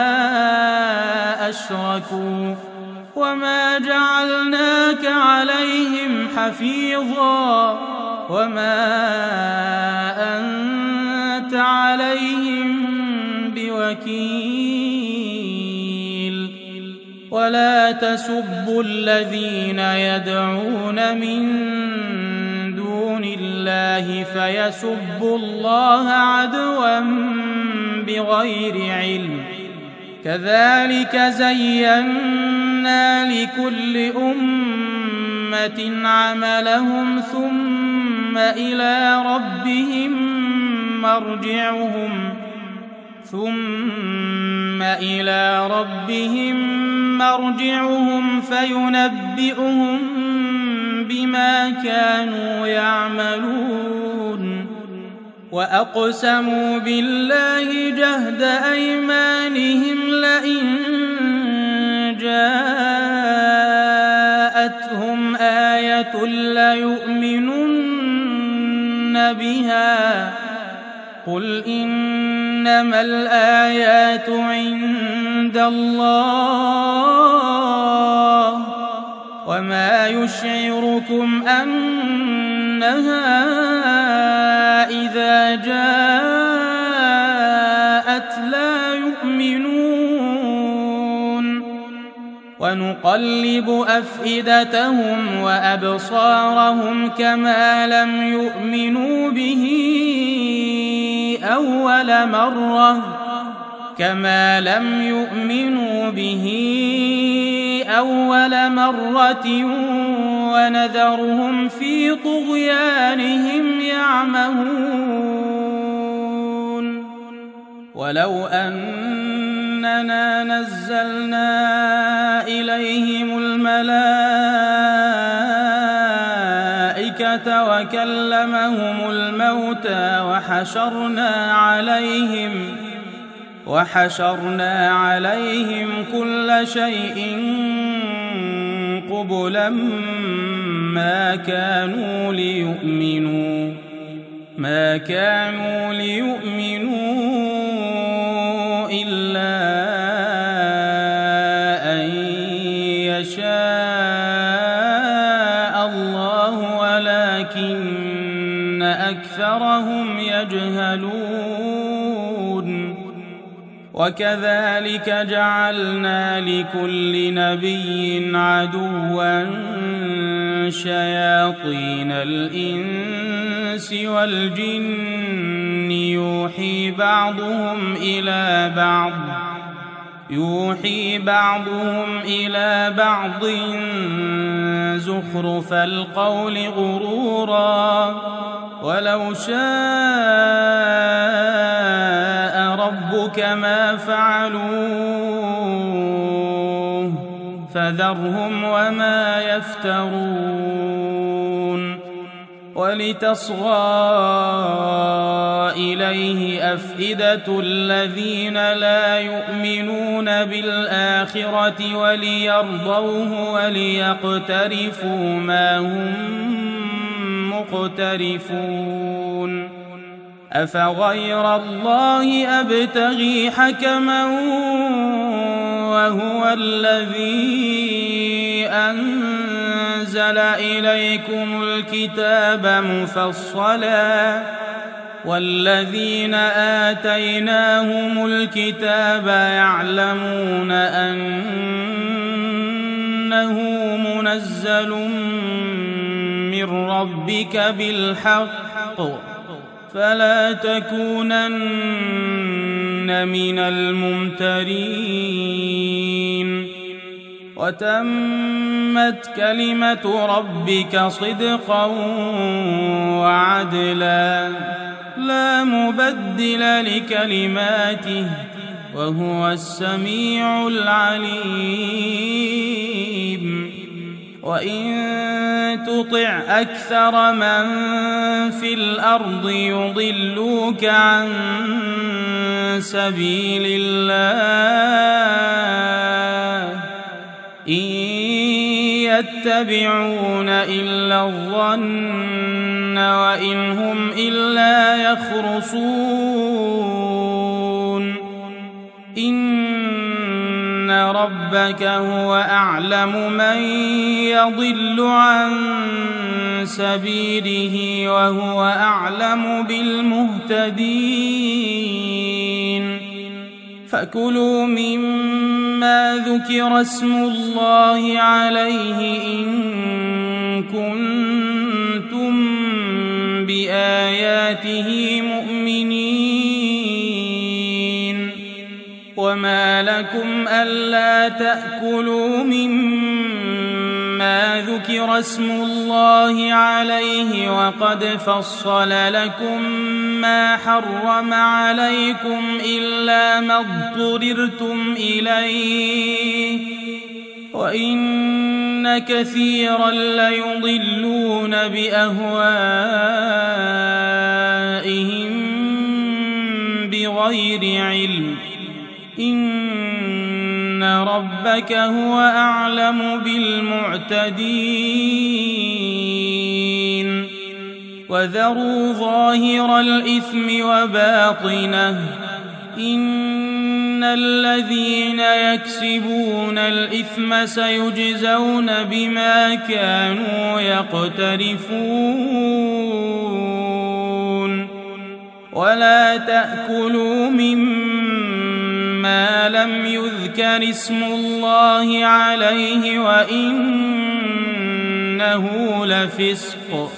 Speaker 1: أشركوا وما جعلناك عليهم حفيظا وما أنت عليهم بوكيل ولا تسبوا الذين يدعون من دون الله فيسبوا الله عدوا بغير علم كذلك زينا لكل أمة عملهم ثم إلى ربهم مرجعهم ثم إلى ربهم مرجعهم فينبئهم بما كانوا يعملون وأقسموا بالله جهد أيمانهم لئن جاءتهم آية ليؤمنن بها قل إنما الآيات عند الله وما يشعركم أنها إذا جاءت ونقلب أفئدتهم وأبصارهم كما لم يؤمنوا به أول مرة كما لم يؤمنوا به أول مرة ونذرهم في طغيانهم يعمهون. ولو أننا نزلنا إليهم الملائكة وكلمهم الموتى وحشرنا عليهم وحشرنا عليهم كل شيء قبلا ما كانوا ليؤمنوا ما كانوا ليؤمنوا إلا أن يشاء الله ولكن أكثرهم يجهلون. وكذلك جعلنا لكل نبي عدوا شياطين الإنس والجن يوحي بعضهم إلى بعض يوحي بعضهم إلى بعض زخرف القول غرورا ولو شاء ربك ما فعلوه فذرهم وما يفترون. ولتصغى إليه أفئدة الذين لا يؤمنون بالآخرة وليرضوه وليقترفوا ما هم مقترفون. أفغير الله أبتغي حكما وهو الذي أنزل إليكم الكتاب مفصلا والذين آتيناهم الكتاب يعلمون أنه منزل من ربك بالحق فلا تكونن من الممترين. وتمت كلمة ربك صدقا وعدلا لا مبدل لكلماته وهو السميع العليم. وإن تطع أكثر من في الأرض يضلوك عن سبيل الله إن يتبعون إلا الظن وإن هم إلا يخرصون. إن ربك هو أعلم من يضل عن سبيله وهو أعلم بالمهتدين. فكلوا مما ذكر اسم الله عليه إن كنتم بآياته مؤمنين. وما لكم ألا تأكلوا مما ذكر اسم الله عليه وقد فصل لكم ما حرم عليكم إلا ما اضطررتم إليه وإن كثيرا ليضلون بأهوائهم بغير علم. إن ربك هو أعلم بالمعتدين. وذروا ظاهر الإثم وباطنه إن الذين يكسبون الإثم سيجزون بما كانوا يقترفون. ولا تأكلوا مما لم يذكر يذكر اسم الله عليه وإنه لفسق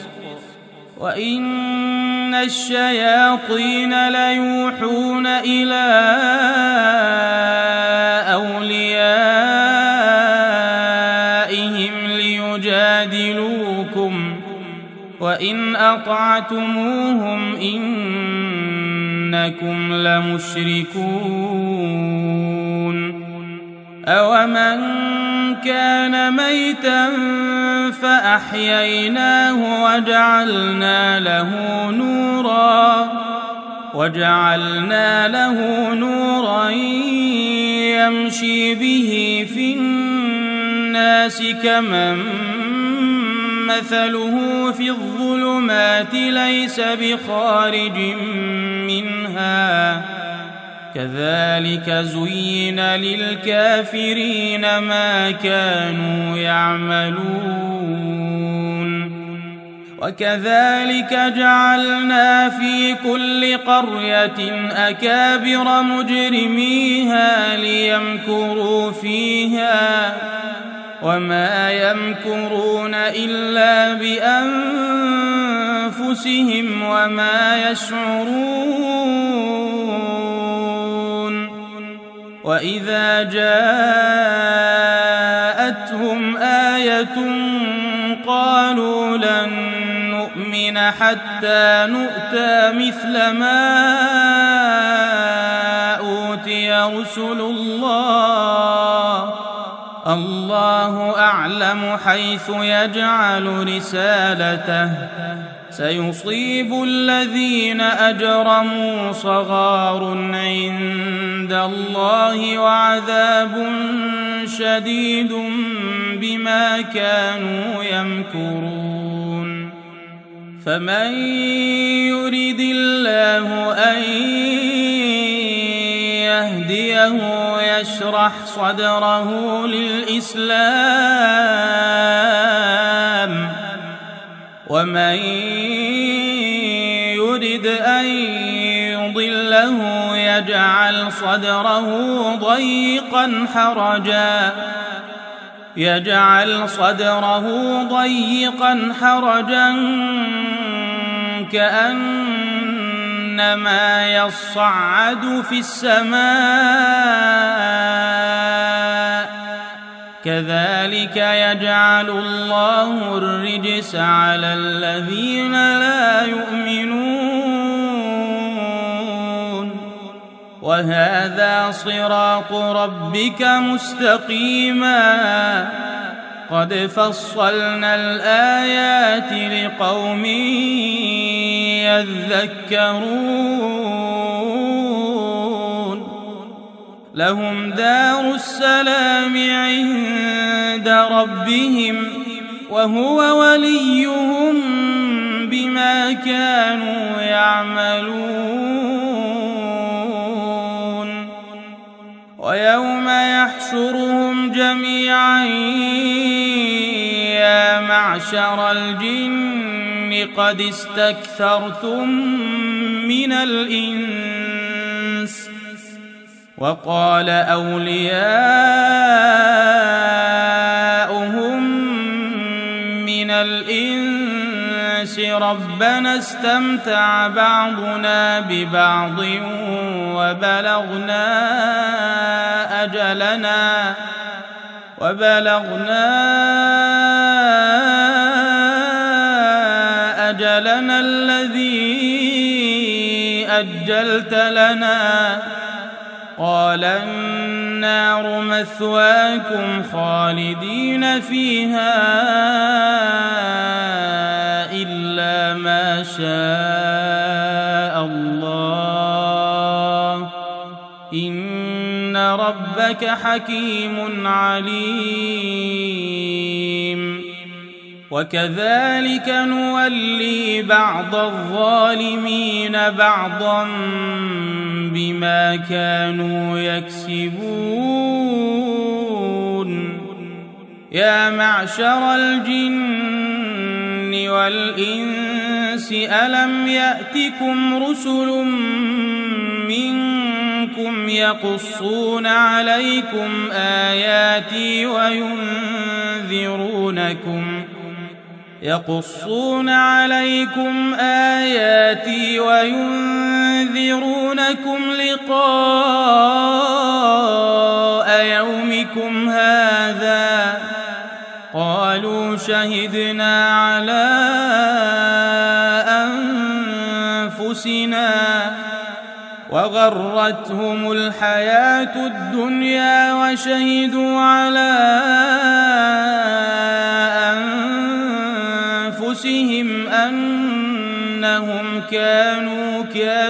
Speaker 1: وإن الشياطين ليوحون إلى أوليائهم ليجادلوكم وإن أطعتموهم إنكم لمشركون أومن كان ميتا فأحييناه وجعلنا له نورا وجعلنا له نورا يمشي به في الناس كمن مثله في الظلمات ليس بخارج منها كذلك زين للكافرين ما كانوا يعملون وكذلك جعلنا في كل قرية أكابر مجرميها ليمكروا فيها وما يمكرون إلا بأنفسهم وما يشعرون وإذا جاءتهم آية قالوا لن نؤمن حتى نؤتى مثل ما أوتي رسل الله الله أعلم حيث يجعل رسالته سيصيب الذين أجرموا صغار عند الله وعذاب شديد بما كانوا يمكرون فمن يرد الله أن يهديه يشرح صدره للإسلام ومن يرد أن يضله يجعل صدره ضيقا حرجا يجعل صدره ضيقا حرجا كأنما يصعد في السماء كذلك يجعل الله الرجس على الذين لا يؤمنون وهذا صراط ربك مستقيما قد فصلنا الآيات لقوم يذكرون لهم دار السلام عند ربهم وهو وليهم بما كانوا يعملون ويوم يحشرهم جميعا يا معشر الجن قد استكثرتم من الإنس وقال أولياؤهم من الإنس ربنا استمتع بعضنا ببعض وبلغنا أجلنا وبلغنا أجلنا الذي أجلت لنا قال النار مثواكم خالدين فيها إلا ما شاء الله إن ربك حكيم عليم وكذلك نولي بعض الظالمين بعضا بما كانوا يكسبون يا معشر الجن والإنس ألم يأتكم رسل منكم منكم يقصون عليكم آياتي وينذرونكم يقصون عليكم آياتي وينذرونكم لقاء يومكم هذا قالوا شهدنا على أنفسنا وغرتهم الحياة الدنيا وشهدوا على أنفسهم أنهم كانوا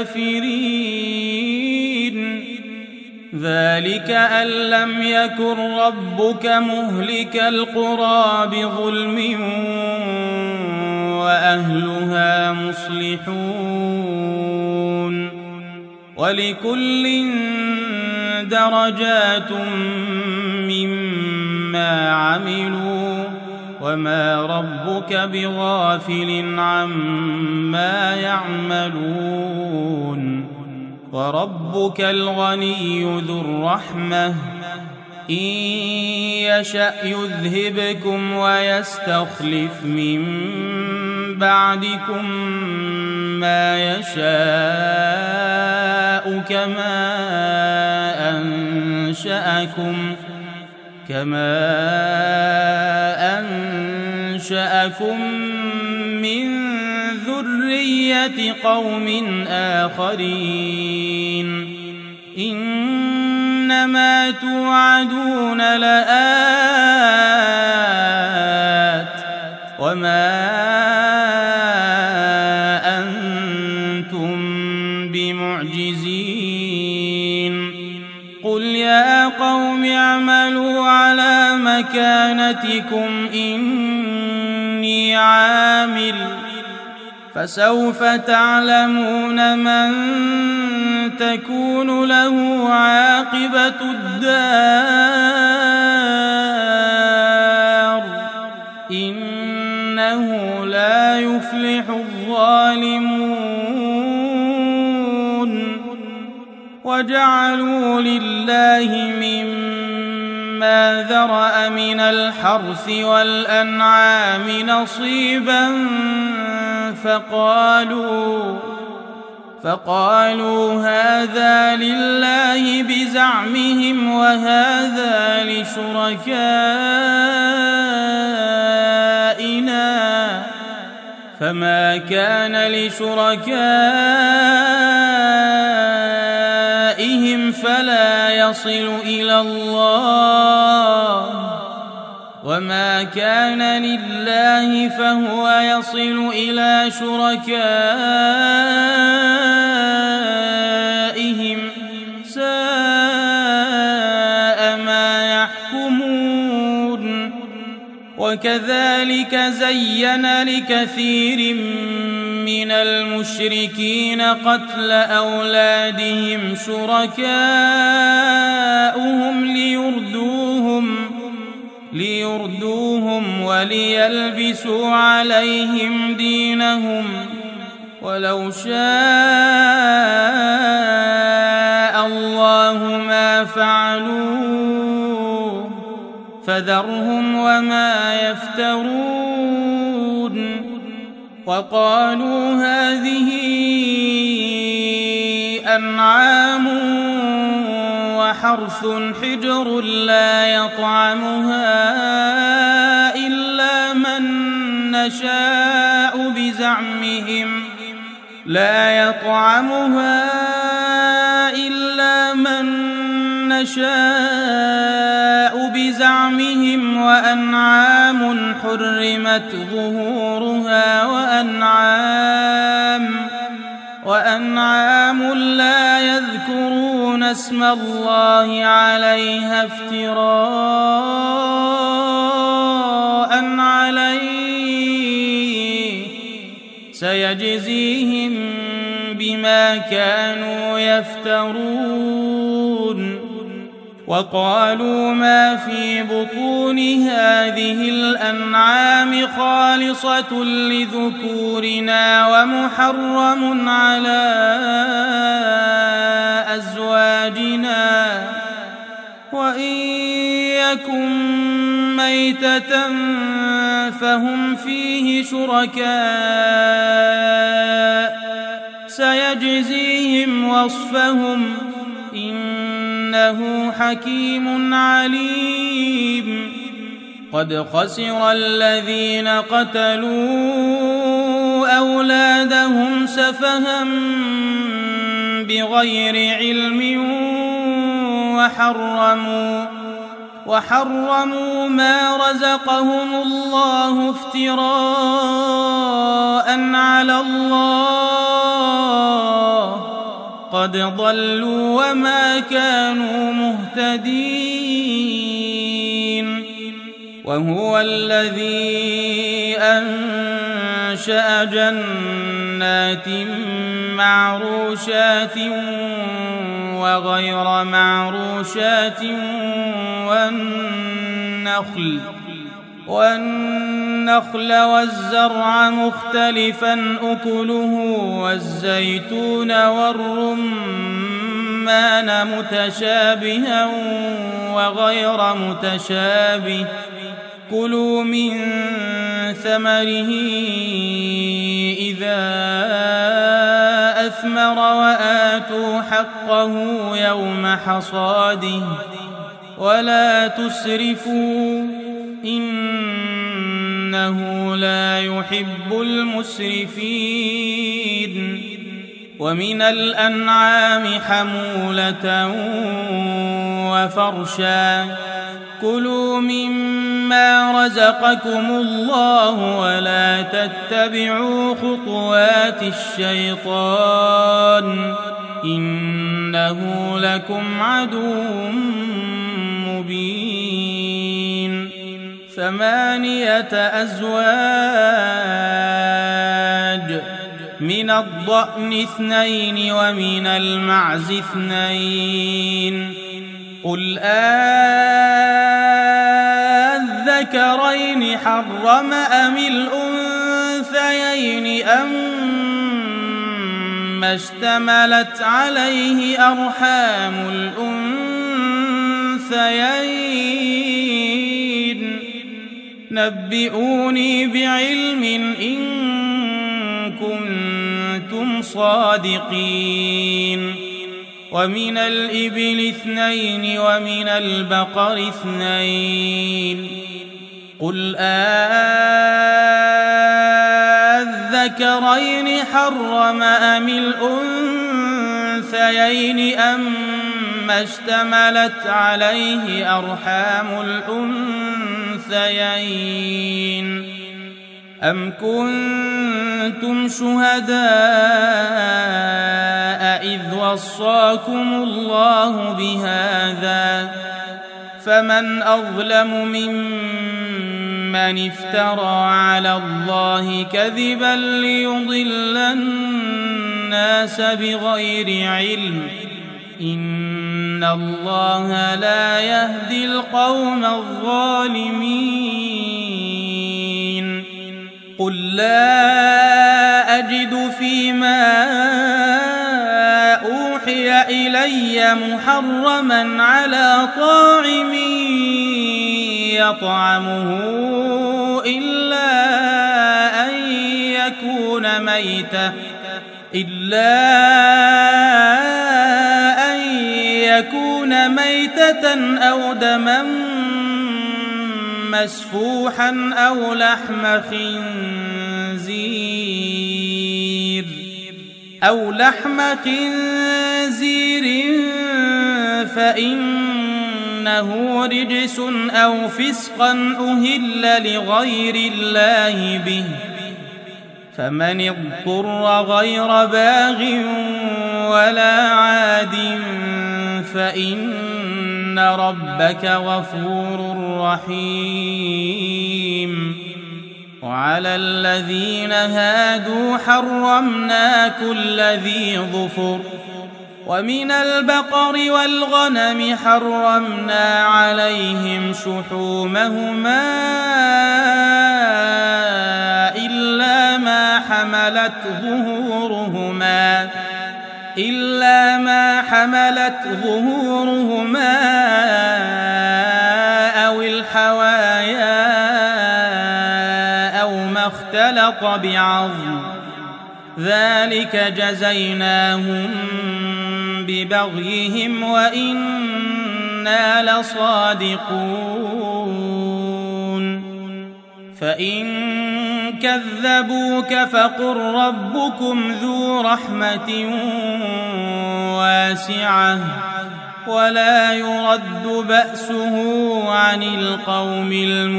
Speaker 1: كافرين ذلك أن لم يكن ربك مهلك القرى بظلم وأهلها مصلحون ولكل درجات مما عملوا وما ربك بغافل عما يعملون وربك الغني ذو الرحمة إن يشأ يذهبكم ويستخلف من بعدكم ما يشاء كما أنشأكم كما أنشأكم من ذرية قوم آخرين إنما توعدون لآت وما أنتم بمعجزين قل يا قوم اعملوا على مكانتكم إني عامل فسوف تعلمون من تكون له عاقبة الدار إنه لا يفلح الظالمون وجعلوا لله مما ذرأ من الحرث والأنعام نصيبا فقالوا فقالوا هذا لله بزعمهم وهذا لشركائنا فما كان لشركائهم فلا يصل إلى الله وما كان لله فهو يصل إلى شركائهم ساء ما يحكمون وكذلك زين لكثير من المشركين قتل أولادهم شركاؤهم ليردوهم ليردوهم وليلبسوا عليهم دينهم ولو شاء الله ما فعلوه فذرهم وما يفترون وقالوا هذه أنعام وحرث حجر لا يطعمها إلا من نشاء بزعمهم لا يطعمها إلا من نشاء بزعمهم وأنعام حرمت ظهورها وأنعام وأنعام لا يذكرون اسم الله عليها افتراء عليه سيجزيهم بما كانوا يفترون وقالوا ما في بطون هذه الأنعام خالصة لذكورنا ومحرم على أزواجنا وإن يكن ميتة فهم فيه شركاء سيجزيهم وصفهم إنه حكيم عليم قد خسر الذين قتلوا أولادهم سفها بغير علم وحرموا وحرموا ما رزقهم الله افتراء على الله قد ضلوا وما كانوا مهتدين وهو الذي أنشأ جنات معروشات وغير معروشات والنخل والنخل والزرع مختلفا أكله والزيتون والرمان متشابها وغير متشابه كلوا من ثمره إذا أثمر وآتوا حقه يوم حصاده ولا تسرفوا إنه لا يحب المسرفين ومن الأنعام حمولة وفرشا كلوا مما رزقكم الله ولا تتبعوا خطوات الشيطان إنه لكم عدو مبين ثمانية أزواج من الضأن اثنين ومن المعز اثنين قل أذكرين حرم أم الأنثيين أما اشتملت عليه أرحام الأنثيين نبئوني بعلم إن كنتم صادقين ومن الإبل اثنين ومن البقر اثنين قل أذكرين حرم أم الأنثيين أما اشتملت عليه أرحام الأنثيين أم كنتم شهداء إذ وصاكم الله بهذا فمن أظلم ممن افترى على الله كذبا ليضل الناس بغير علم إن الله لا يهدي القوم الظالمين قل لا أجد فيما أوحي إلي محرما على طاعم يطعمه إلا أن يكون ميتة إلا أن يكون ميتة أو دما مسفوحا أو لحم خنزير أو لحم خنزير فإنه رجس أو فسقا أهل لغير الله به فمن اضطر غير باغ ولا عاد فإن ربك غفور رحيم وعلى الذين هادوا حرمنا كل ذي ظفر ومن البقر والغنم حرمنا عليهم شحومهما إلا ما حملت ظهورهما إلا ما حملت ظهورهما أو الحوايا أو ما اختلط بعظم ذلك جزيناهم ببغيهم وإنا لصادقون فإن كذبوك فقل ربكم ذو رحمة واسعة ولا يرد بأسه عن القوم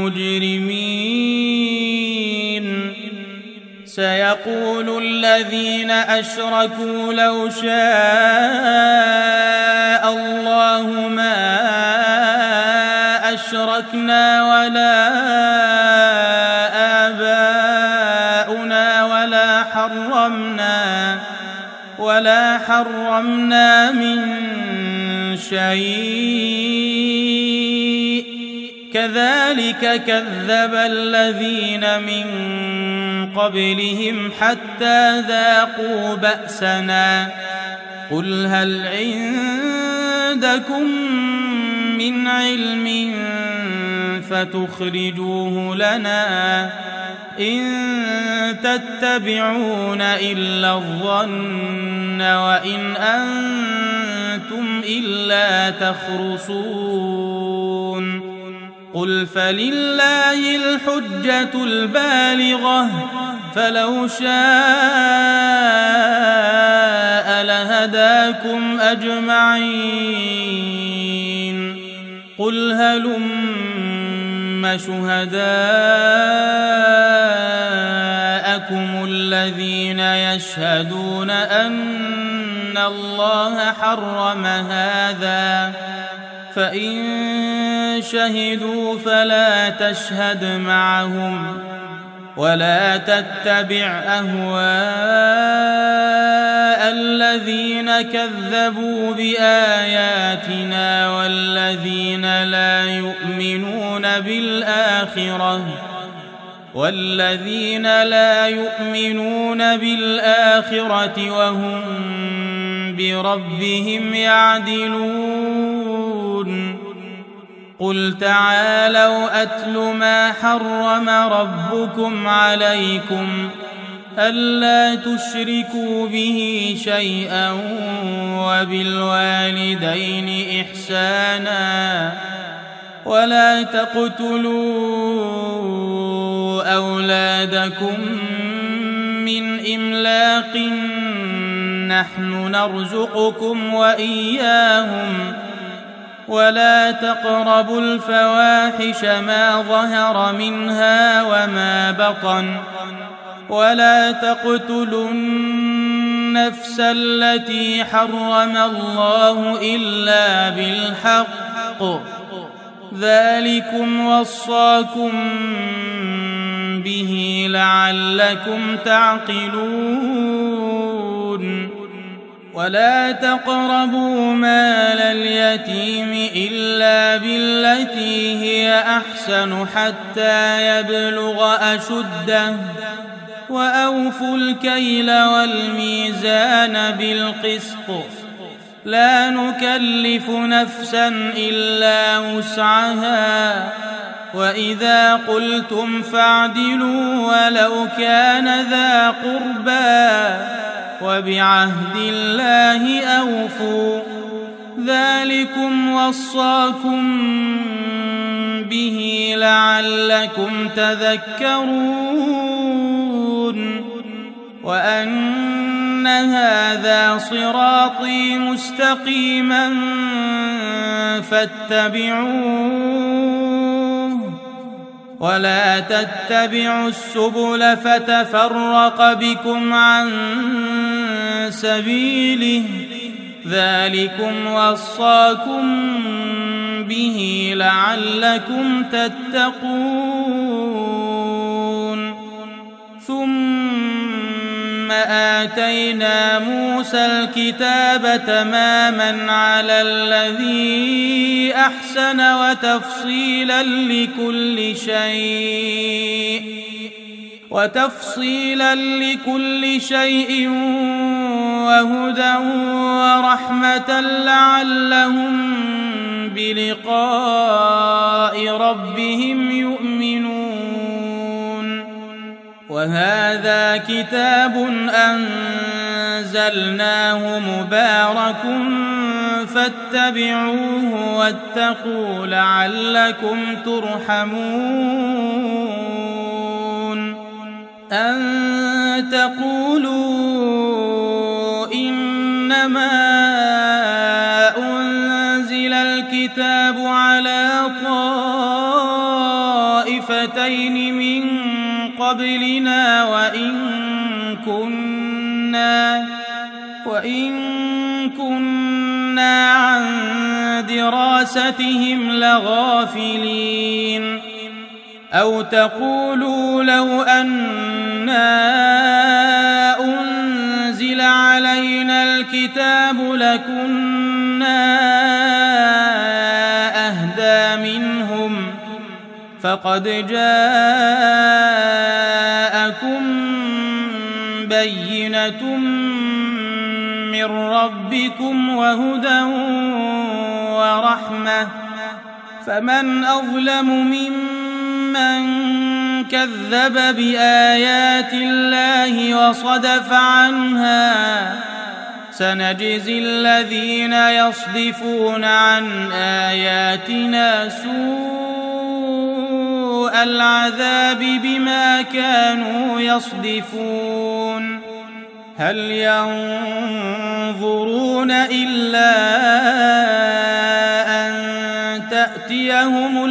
Speaker 1: المجرمين سيقول الذين أشركوا لو شاء الله ما أشركنا ولا آباؤنا ولا حرمنا ولا حرمنا من شيء كذلك كذب الذين من قبلهم حتى ذاقوا بأسنا قل هل عندكم من علم فتخرجوه لنا إن تتبعون إلا الظن وإن أنتم إلا تخرصون قل فلله الحجة البالغة فلو شاء لهداكم أجمعين قل هلم شهداءكم الذين يشهدون أن الله حرم هذا فإن شهدوا فلا تشهد معهم ولا تتبع أهواء الذين كذبوا بآياتنا والذين لا يؤمنون بالآخرة والذين لا يؤمنون بالآخرة وهم بربهم يعدلون قل تعالوا أتل ما حرم ربكم عليكم ألا تشركوا به شيئا وبالوالدين إحسانا ولا تقتلوا أولادكم من إملاق نحن نرزقكم وإياهم ولا تقربوا الفواحش ما ظهر منها وما بطن ولا تقتلوا النفس التي حرم الله إلا بالحق ذلكم وصاكم به لعلكم تعقلون ولا تقربوا مال اليتيم إلا بالتي هي أحسن حتى يبلغ أشده وأوفوا الكيل والميزان بالقسط لا نكلف نفسا إلا وسعها وإذا قلتم فاعدلوا ولو كان ذا قربى وبعهد الله أوفوا ذلكم وصاكم به لعلكم تذكرون وأن هذا صراطي مستقيما فاتبعوه ولا تتبعوا السبل فتفرق بكم عن سبيله ذلكم وصاكم به لعلكم تتقون ثم آتينا موسى الكتاب تماما على الذي أحسن وتفصيلا لكل شيء وتفصيلا لكل شيء وهدى ورحمة لعلهم بلقاء ربهم يؤمنون. وهذا كتاب أنزلناه مبارك فاتبعوه واتقوا لعلكم ترحمون. أن تقولوا إنما أنزل الكتاب على طائفتين من قبلنا وإن كنا وإن كنا عن دراستهم لغافلين. أو تقولوا لو أنا أنزل علينا الكتاب لكنا أهدى منهم فقد جاءكم بينة من ربكم وهدى ورحمة فمن أظلم ممن كذب بآيات الله وصدف عنها. سنجزي الذين يصدفون عن آياتنا سوء العذاب بما كانوا يصدفون. هل ينظرون إلا أن تأتيهم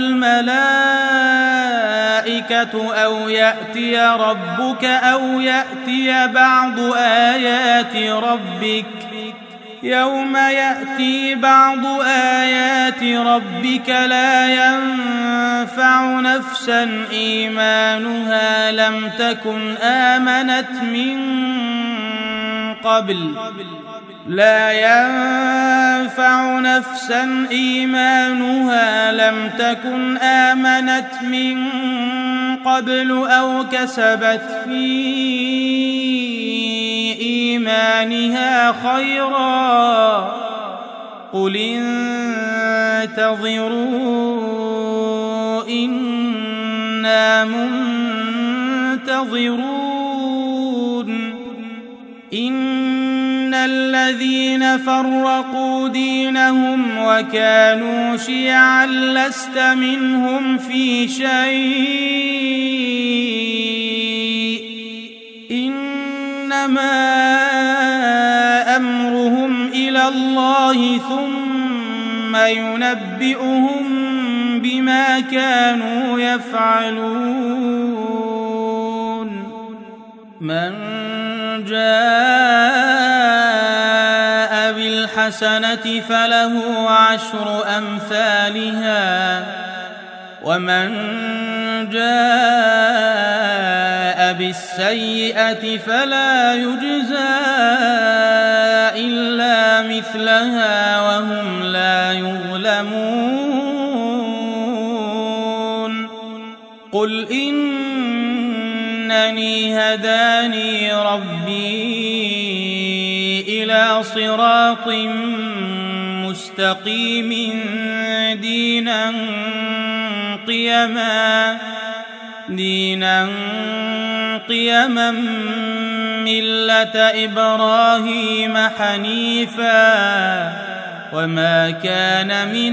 Speaker 1: الملائكة أو يأتي ربك أو يأتي بعض آيات ربك يوم يأتي بعض آيات ربك لا ينفع نفسا إيمانها لم تكن آمنت من قبل لا ينفع نفسا إيمانها لم تكن آمنت من قبل أو كسبت في إيمانها خيرا. قل انتظروا إنا منتظرون. إن الذين فرقوا دينهم وكانوا شيعا لست منهم في شيء إنما أمرهم إلى الله ثم ينبئهم بما كانوا يفعلون. من جاء بالحسنة فله عشر أمثالها ومن جاء بالسيئة فلا يجزى إلا مثلها وهم لا يظلمون. قل إنني هداني ربي إلى صراط مستقيم دينا قيما دينا قيما ملة إبراهيم حنيفا وما كان من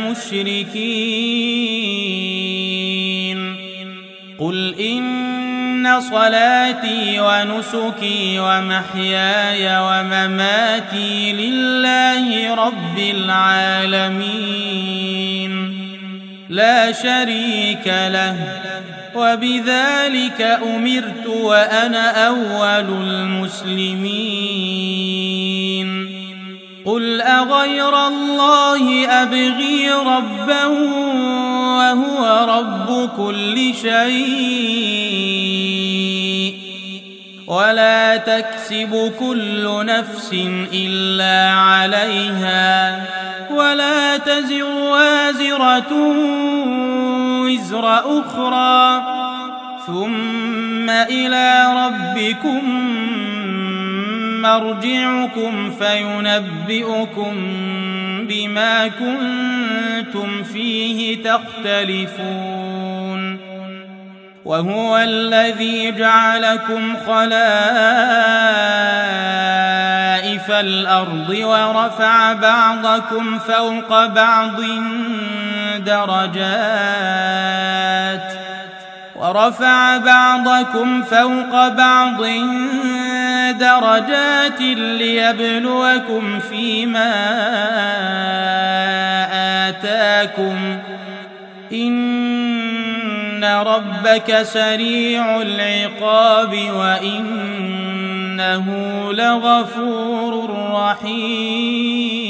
Speaker 1: المشركين. قل إن صلاتي ونسكي ومحياي ومماتي لله رب العالمين لا شريك له وبذلك أمرت وأنا أول المسلمين. قل أغير الله أبغي ربا وهو رب كل شيء ولا تكسب كل نفس إلا عليها ولا تزر وازرة وزر أخرى ثم إلى ربكم مرجعكم فينبئكم بما كنتم فيه تختلفون وهو الذي جعلكم خلائف الأرض ورفع بعضكم فوق بعض درجات ورفع بعضكم فوق بعض درجات ليبلوكم فيما آتاكم إن ربك سريع العقاب وإنه لغفور رحيم